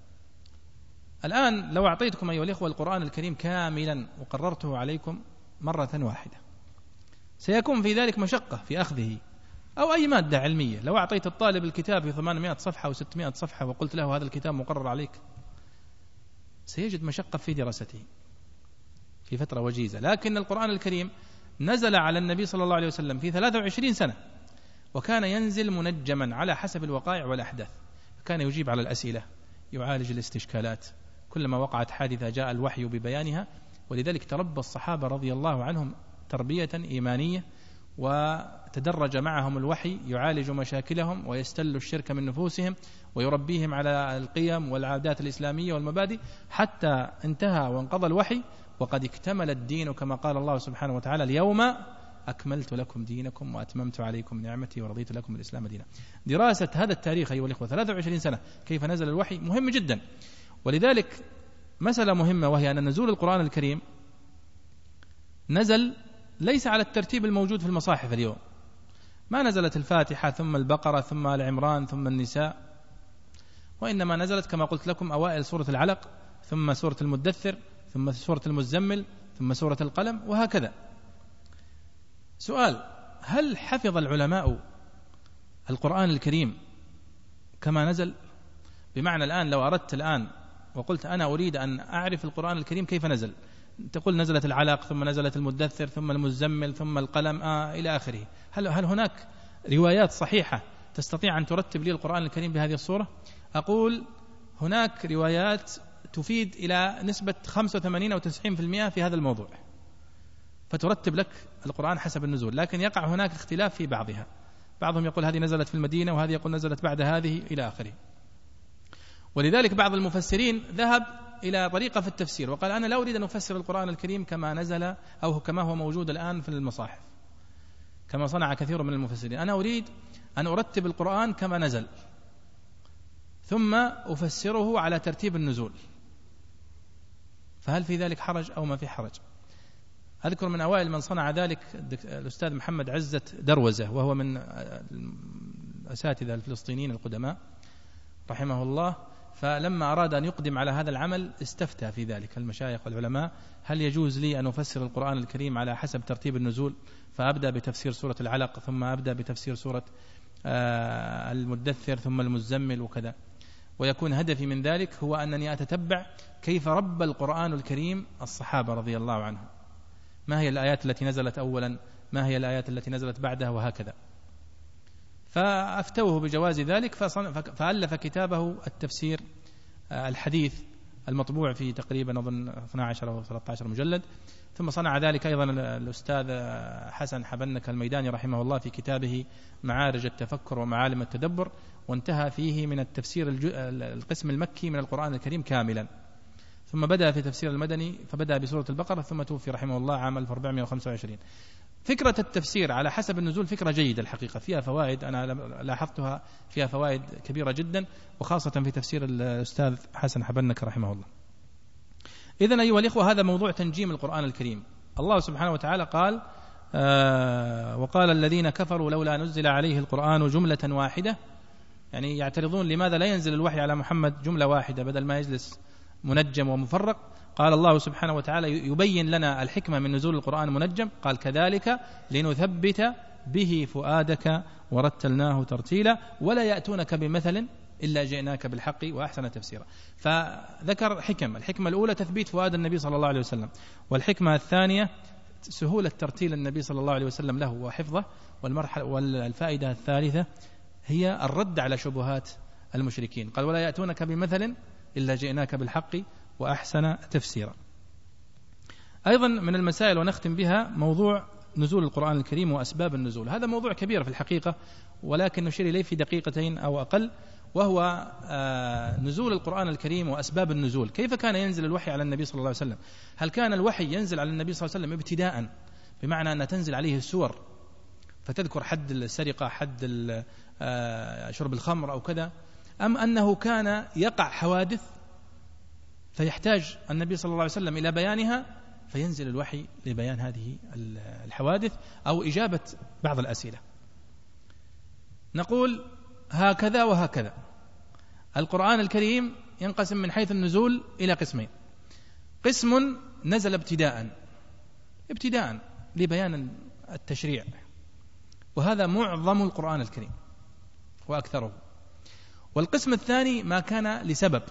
الآن لو أعطيتكم أيها الإخوة القرآن الكريم كاملا وقررته عليكم مرة واحدة، سيكون في ذلك مشقة في أخذه، أو أي مادة علمية. لو أعطيت الطالب الكتاب في ثمانمائة صفحة أو ستمائة صفحة وقلت له هذا الكتاب مقرر عليك، سيجد مشقة في دراسته في فترة وجيزة. لكن القرآن الكريم نزل على النبي صلى الله عليه وسلم في ثلاثة وعشرين سنة، وكان ينزل منجما على حسب الوقائع والأحداث، كان يجيب على الأسئلة، يعالج الاستشكالات، كلما وقعت حادثة جاء الوحي ببيانها. ولذلك تربى الصحابة رضي الله عنهم تربية إيمانية، وتدرج معهم الوحي يعالج مشاكلهم ويستل الشرك من نفوسهم ويربيهم على القيم والعادات الإسلامية والمبادئ، حتى انتهى وانقضى الوحي وقد اكتمل الدين، كما قال الله سبحانه وتعالى: اليوم أكملت لكم دينكم وأتممت عليكم نعمتي ورضيت لكم الإسلام دينا. دراسة هذا التاريخ أيها الإخوة ثلاثة وعشرين سنة كيف نزل الوحي مهم جدا. ولذلك مسألة مهمة، وهي أن نزول القرآن الكريم نزل ليس على الترتيب الموجود في المصاحف اليوم، ما نزلت الفاتحة ثم البقرة ثم آل عمران ثم النساء، وإنما نزلت كما قلت لكم أوائل سورة العلق، ثم سورة المدثر، ثم سورة المزمل، ثم سورة القلم، وهكذا. سؤال: هل حفظ العلماء القرآن الكريم كما نزل؟ بمعنى الآن لو أردت الآن وقلت أنا أريد أن أعرف القرآن الكريم كيف نزل، تقول نزلت العلق ثم نزلت المدثر ثم المزمل ثم القلم آه إلى آخره، هل هل هناك روايات صحيحة تستطيع أن ترتب لي القرآن الكريم بهذه الصورة؟ أقول هناك روايات تفيد إلى نسبة خمسة وثمانين أو تسعين بالمئة في هذا الموضوع، فترتب لك القرآن حسب النزول. لكن يقع هناك اختلاف في بعضها، بعضهم يقول هذه نزلت في المدينة، وهذه يقول نزلت بعد هذه إلى آخره. ولذلك بعض المفسرين ذهب إلى طريقة في التفسير وقال أنا لا أريد أن أفسر القرآن الكريم كما نزل أو كما هو موجود الآن في المصاحف كما صنع كثير من المفسرين، أنا أريد أن أرتب القرآن كما نزل ثم أفسره على ترتيب النزول، فهل في ذلك حرج أو ما في حرج؟ أذكر من أوائل من صنع ذلك الأستاذ محمد عزة دروزة، وهو من الأساتذة الفلسطينيين القدماء رحمه الله، فلما أراد أن يقدم على هذا العمل استفتى في ذلك المشايخ والعلماء هل يجوز لي أن أفسر القرآن الكريم على حسب ترتيب النزول، فأبدأ بتفسير سورة العلق ثم أبدأ بتفسير سورة المدثر ثم المزمل وكذا، ويكون هدفي من ذلك هو أنني أتتبع كيف رب القرآن الكريم الصحابة رضي الله عنهم، ما هي الآيات التي نزلت أولا، ما هي الآيات التي نزلت بعدها وهكذا. فأفتوه بجواز ذلك فألف كتابه التفسير الحديث المطبوع في تقريبا أظن اثني عشر أو ثلاثة عشر مجلد. ثم صنع ذلك أيضا الأستاذ حسن حبنك الميداني رحمه الله في كتابه معارج التفكر ومعالم التدبر، وانتهى فيه من التفسير القسم المكي من القرآن الكريم كاملا، ثم بدأ في تفسير المدني فبدأ بسورة البقرة ثم توفي رحمه الله عام ألف وأربعمائة وخمسة وعشرين. فكرة التفسير على حسب النزول فكرة جيدة الحقيقة، فيها فوائد أنا لاحظتها، فيها فوائد كبيرة جدا، وخاصة في تفسير الأستاذ حسن حبنك رحمه الله. إذن أيها الإخوة هذا موضوع تنجيم القرآن الكريم. الله سبحانه وتعالى قال آه وقال الذين كفروا لولا نزل عليه القرآن جملة واحدة، يعني يعترضون لماذا لا ينزل الوحي على محمد جملة واحدة بدل ما يجلس منجم ومفرق. قال الله سبحانه وتعالى يبين لنا الحكمة من نزول القرآن منجم، قال كذلك لنثبت به فؤادك ورتلناه ترتيلا ولا يأتونك بمثل إلا جئناك بالحق وأحسن تفسيرا. فذكر حكم، الحكمة الأولى تثبيت فؤاد النبي صلى الله عليه وسلم، والحكمة الثانية سهولة ترتيل النبي صلى الله عليه وسلم له وحفظه، والمرحلة والفائدة الثالثة هي الرد على شبهات المشركين. قال ولا يأتونك بمثل إلا جئناك بالحق وأحسن تفسيرا. أيضا من المسائل ونختم بها موضوع نزول القرآن الكريم وأسباب النزول. هذا موضوع كبير في الحقيقة، ولكن نشير إليه في دقيقتين أو أقل، وهو نزول القرآن الكريم وأسباب النزول. كيف كان ينزل الوحي على النبي صلى الله عليه وسلم؟ هل كان الوحي ينزل على النبي صلى الله عليه وسلم ابتداء بمعنى أن تنزل عليه السور فتذكر حد السرقة، حد شرب الخمر أو كذا، أم أنه كان يقع حوادث فيحتاج النبي صلى الله عليه وسلم إلى بيانها فينزل الوحي لبيان هذه الحوادث أو إجابة بعض الأسئلة؟ نقول هكذا وهكذا. القرآن الكريم ينقسم من حيث النزول إلى قسمين: قسم نزل ابتداء ابتداء لبيان التشريع، وهذا معظم القرآن الكريم وأكثره. والقسم الثاني ما كان لسبب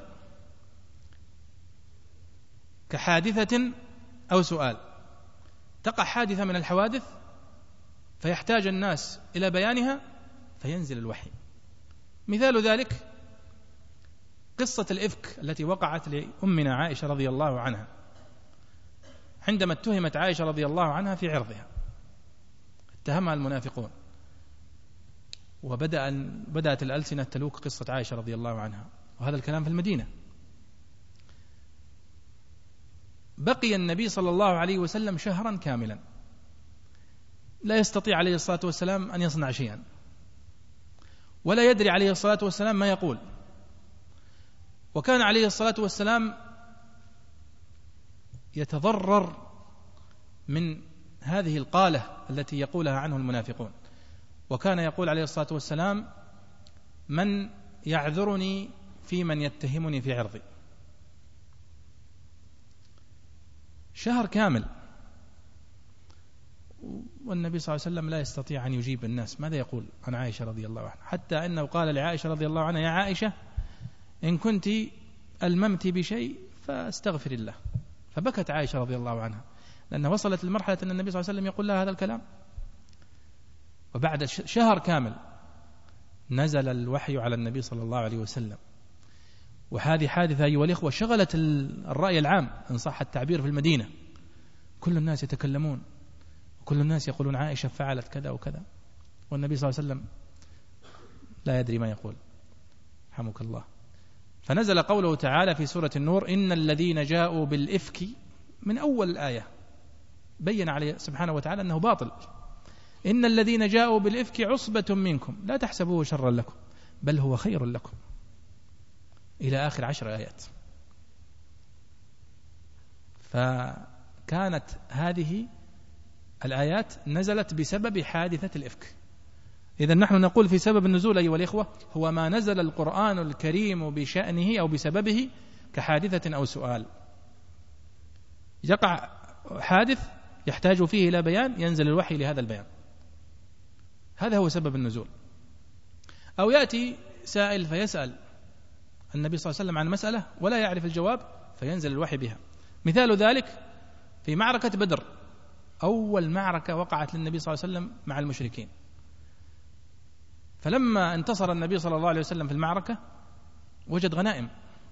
كحادثة أو سؤال، تقع حادثة من الحوادث فيحتاج الناس إلى بيانها فينزل الوحي. مثال ذلك قصة الإفك التي وقعت لأمنا عائشة رضي الله عنها عندما اتهمت عائشة رضي الله عنها في عرضها، اتهمها المنافقون، وبدأ بدأت الألسنة تلوك قصة عائشة رضي الله عنها، وهذا الكلام في المدينة. بقي النبي صلى الله عليه وسلم شهرا كاملا لا يستطيع عليه الصلاة والسلام أن يصنع شيئا، ولا يدري عليه الصلاة والسلام ما يقول، وكان عليه الصلاة والسلام يتضرر من هذه القالة التي يقولها عنه المنافقون، وكان يقول عليه الصلاة والسلام: من يعذرني في من يتهمني في عرضي. شهر كامل والنبي صلى الله عليه وسلم لا يستطيع أن يجيب الناس ماذا يقول عن عائشة رضي الله عنها، حتى أنه قال لعائشة رضي الله عنها: يا عائشة إن كنت ألممت بشيء فاستغفر الله. فبكت عائشة رضي الله عنها لأنها وصلت لمرحلة أن النبي صلى الله عليه وسلم يقول لها هذا الكلام. وبعد شهر كامل نزل الوحي على النبي صلى الله عليه وسلم، وهذه حادثة أيها الإخوة شغلت الرأي العام إن صح التعبير في المدينة، كل الناس يتكلمون وكل الناس يقولون عائشة فعلت كذا وكذا، والنبي صلى الله عليه وسلم لا يدري ما يقول. رحمك الله. فنزل قوله تعالى في سورة النور: إن الذين جاءوا بالإفك، من أول الآية بين عليه سبحانه وتعالى أنه باطل. إن الذين جاءوا بالإفك عصبة منكم لا تحسبوه شرا لكم بل هو خير لكم، إلى آخر عشر آيات. فكانت هذه الآيات نزلت بسبب حادثة الإفك. إذن نحن نقول في سبب النزول أيها الإخوة هو ما نزل القرآن الكريم بشأنه أو بسببه كحادثة أو سؤال، يقع حادث يحتاج فيه إلى بيان، ينزل الوحي لهذا البيان، هذا هو سبب النزول. أو يأتي سائل فيسأل النبي صلى الله عليه وسلم عن مسألة ولا يعرف الجواب فينزل الوحي بها. مثال ذلك في معركة بدر، أول معركة وقعت للنبي صلى الله عليه وسلم مع المشركين، فلما انتصر النبي صلى الله عليه وسلم في المعركة وجد غنائم،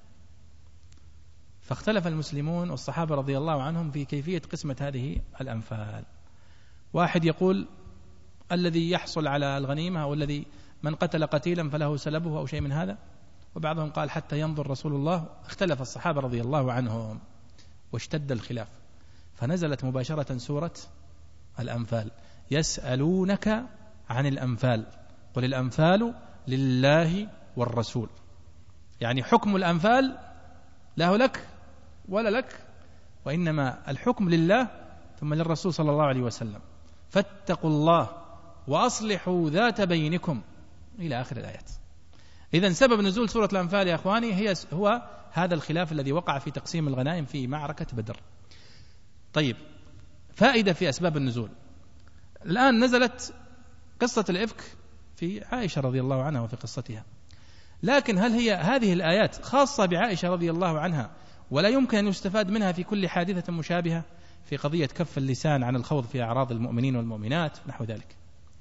فاختلف المسلمون والصحابة رضي الله عنهم في كيفية قسمة هذه الأنفال. واحد يقول الذي يحصل على الغنيمة أو الذي من قتل قتيلا فله سلبه أو شيء من هذا، وبعضهم قال حتى ينظر رسول الله. اختلف الصحابة رضي الله عنهم واشتد الخلاف، فنزلت مباشرة سورة الأنفال: يسألونك عن الأنفال قل الأنفال لله والرسول. يعني حكم الأنفال لا لك ولا لك، وإنما الحكم لله ثم للرسول صلى الله عليه وسلم، فاتقوا الله وأصلحوا ذات بينكم، إلى آخر الآيات. إذن سبب نزول سورة الأنفال يا أخواني هي هو هذا الخلاف الذي وقع في تقسيم الغنائم في معركة بدر. طيب، فائدة في أسباب النزول. الآن نزلت قصة الإفك في عائشة رضي الله عنها وفي قصتها، لكن هل هي هذه الآيات خاصة بعائشة رضي الله عنها ولا يمكن أن يستفاد منها في كل حادثة مشابهة في قضية كف اللسان عن الخوض في أعراض المؤمنين والمؤمنات نحو ذلك؟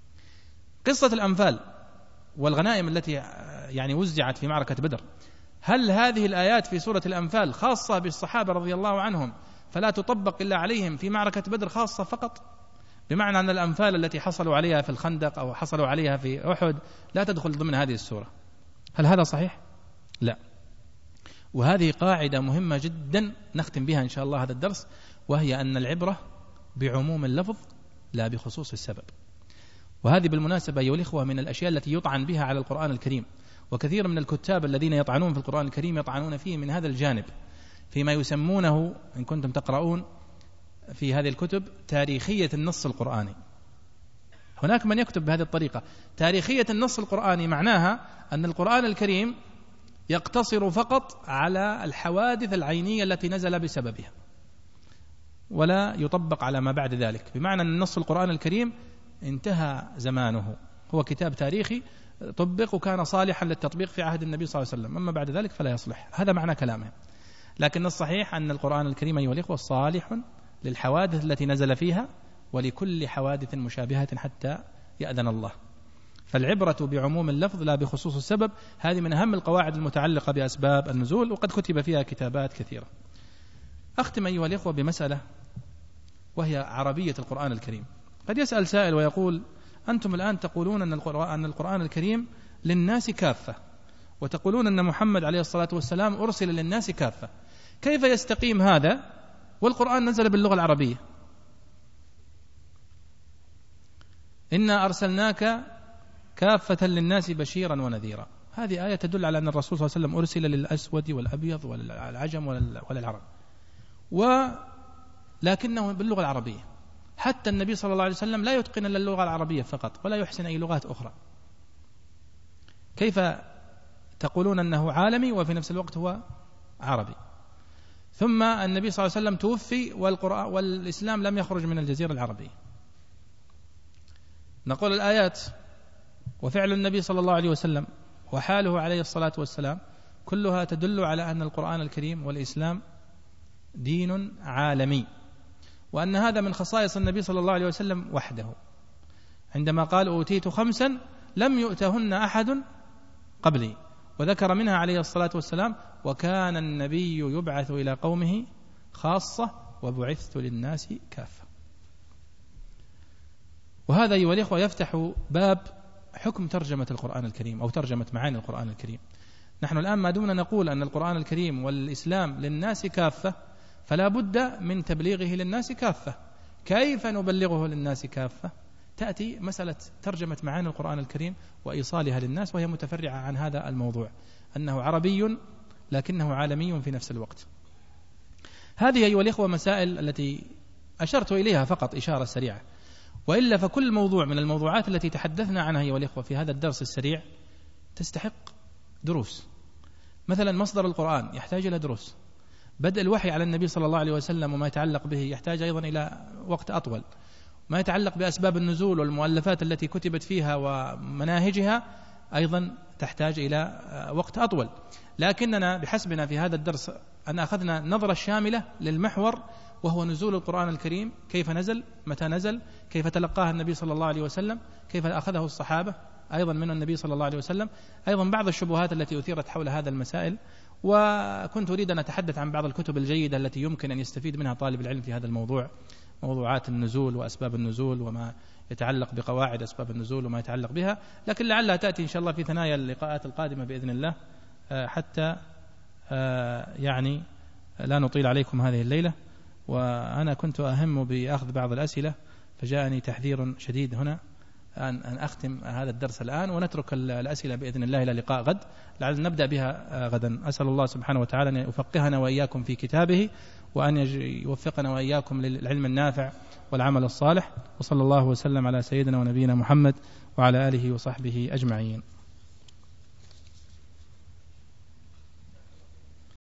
قصة الأنفال والغنائم التي يعني وزعت في معركة بدر، هل هذه الآيات في سورة الأنفال خاصة بالصحابة رضي الله عنهم فلا تطبق إلا عليهم في معركة بدر خاصة فقط، بمعنى أن الأنفال التي حصلوا عليها في الخندق أو حصلوا عليها في أحد لا تدخل ضمن هذه السورة؟ هل هذا صحيح؟ لا. وهذه قاعدة مهمة جدا نختم بها إن شاء الله هذا الدرس، وهي أن العبرة بعموم اللفظ لا بخصوص السبب. وهذه بالمناسبة أيها الإخوة من الأشياء التي يطعن بها على القرآن الكريم، وكثير من الكتاب الذين يطعنون في القرآن الكريم يطعنون فيه من هذا الجانب، فيما يسمونه إن كنتم تقرؤون في هذه الكتب تاريخية النص القرآني. هناك من يكتب بهذه الطريقة تاريخية النص القرآني، معناها أن القرآن الكريم يقتصر فقط على الحوادث العينية التي نزل بسببها ولا يطبق على ما بعد ذلك، بمعنى أن النص القرآن الكريم انتهى زمانه، هو كتاب تاريخي طبق وكان صالحا للتطبيق في عهد النبي صلى الله عليه وسلم، أما بعد ذلك فلا يصلح. هذا معنى كلامه. لكن الصحيح أن القرآن الكريم أيها الإخوة صالح للحوادث التي نزل فيها ولكل حوادث مشابهة حتى يأذن الله. فالعبرة بعموم اللفظ لا بخصوص السبب، هذه من أهم القواعد المتعلقة بأسباب النزول، وقد كتب فيها كتابات كثيرة. أختم أيها الإخوة بمسألة وهي عربية القرآن الكريم. قد يسأل سائل ويقول: أنتم الآن تقولون أن القرآن, أن القرآن الكريم للناس كافة، وتقولون أن محمد عليه الصلاة والسلام أرسل للناس كافة، كيف يستقيم هذا والقرآن نزل باللغة العربية؟ إنا أرسلناك كافة للناس بشيرا ونذيرا. هذه آية تدل على أن الرسول صلى الله عليه وسلم أرسل للأسود والأبيض والعجم وللعرب، ولكنه باللغة العربية. حتى النبي صلى الله عليه وسلم لا يتقن إلا اللغة العربية فقط ولا يحسن أي لغات أخرى. كيف تقولون أنه عالمي وفي نفس الوقت هو عربي؟ ثم النبي صلى الله عليه وسلم توفي والقرآن والإسلام لم يخرج من الجزيرة العربية. نقول الآيات وفعل النبي صلى الله عليه وسلم وحاله عليه الصلاة والسلام كلها تدل على أن القرآن الكريم والإسلام دين عالمي، وأن هذا من خصائص النبي صلى الله عليه وسلم وحده، عندما قال: أوتيت خمسا لم يؤتهن أحد قبلي، وذكر منها عليه الصلاة والسلام: وكان النبي يبعث إلى قومه خاصة وبعثت للناس كافة. وهذا أيها الإخوة يفتح باب حكم ترجمة القرآن الكريم أو ترجمة معاني القرآن الكريم. نحن الآن ما دمنا نقول أن القرآن الكريم والإسلام للناس كافة، فلا بد من تبليغه للناس كافة. كيف نبلغه للناس كافة؟ تأتي مسألة ترجمة معاني القرآن الكريم وإيصالها للناس، وهي متفرعة عن هذا الموضوع، أنه عربي لكنه عالمي في نفس الوقت. هذه أيها الإخوة مسائل التي أشرت إليها فقط إشارة سريعة، وإلا فكل موضوع من الموضوعات التي تحدثنا عنها أيها الإخوة في هذا الدرس السريع تستحق دروس. مثلا مصدر القرآن يحتاج إلى دروس، بدء الوحي على النبي صلى الله عليه وسلم وما يتعلق به يحتاج أيضا إلى وقت أطول، ما يتعلق بأسباب النزول والمؤلفات التي كتبت فيها ومناهجها أيضا تحتاج إلى وقت أطول. لكننا بحسبنا في هذا الدرس أن أخذنا نظرة شاملة للمحور، وهو نزول القرآن الكريم، كيف نزل، متى نزل، كيف تلقاه النبي صلى الله عليه وسلم، كيف أخذه الصحابة أيضا من النبي صلى الله عليه وسلم، أيضا بعض الشبهات التي أثيرت حول هذا المسائل. وكنت أريد أن أتحدث عن بعض الكتب الجيدة التي يمكن أن يستفيد منها طالب العلم في هذا الموضوع، موضوعات النزول وأسباب النزول وما يتعلق بقواعد أسباب النزول وما يتعلق بها، لكن لعلها تأتي إن شاء الله في ثنايا اللقاءات القادمة بإذن الله، حتى يعني لا نطيل عليكم هذه الليلة. وأنا كنت أهم بأخذ بعض الأسئلة، فجاءني تحذير شديد هنا أن أختم هذا الدرس الآن ونترك الأسئلة بإذن الله إلى لقاء غد، لعل نبدأ بها غدا. أسأل الله سبحانه وتعالى أن يفقهنا وإياكم في كتابه، وأن يوفقنا وإياكم للعلم النافع والعمل الصالح، وصلى الله وسلم على سيدنا ونبينا محمد وعلى آله وصحبه أجمعين.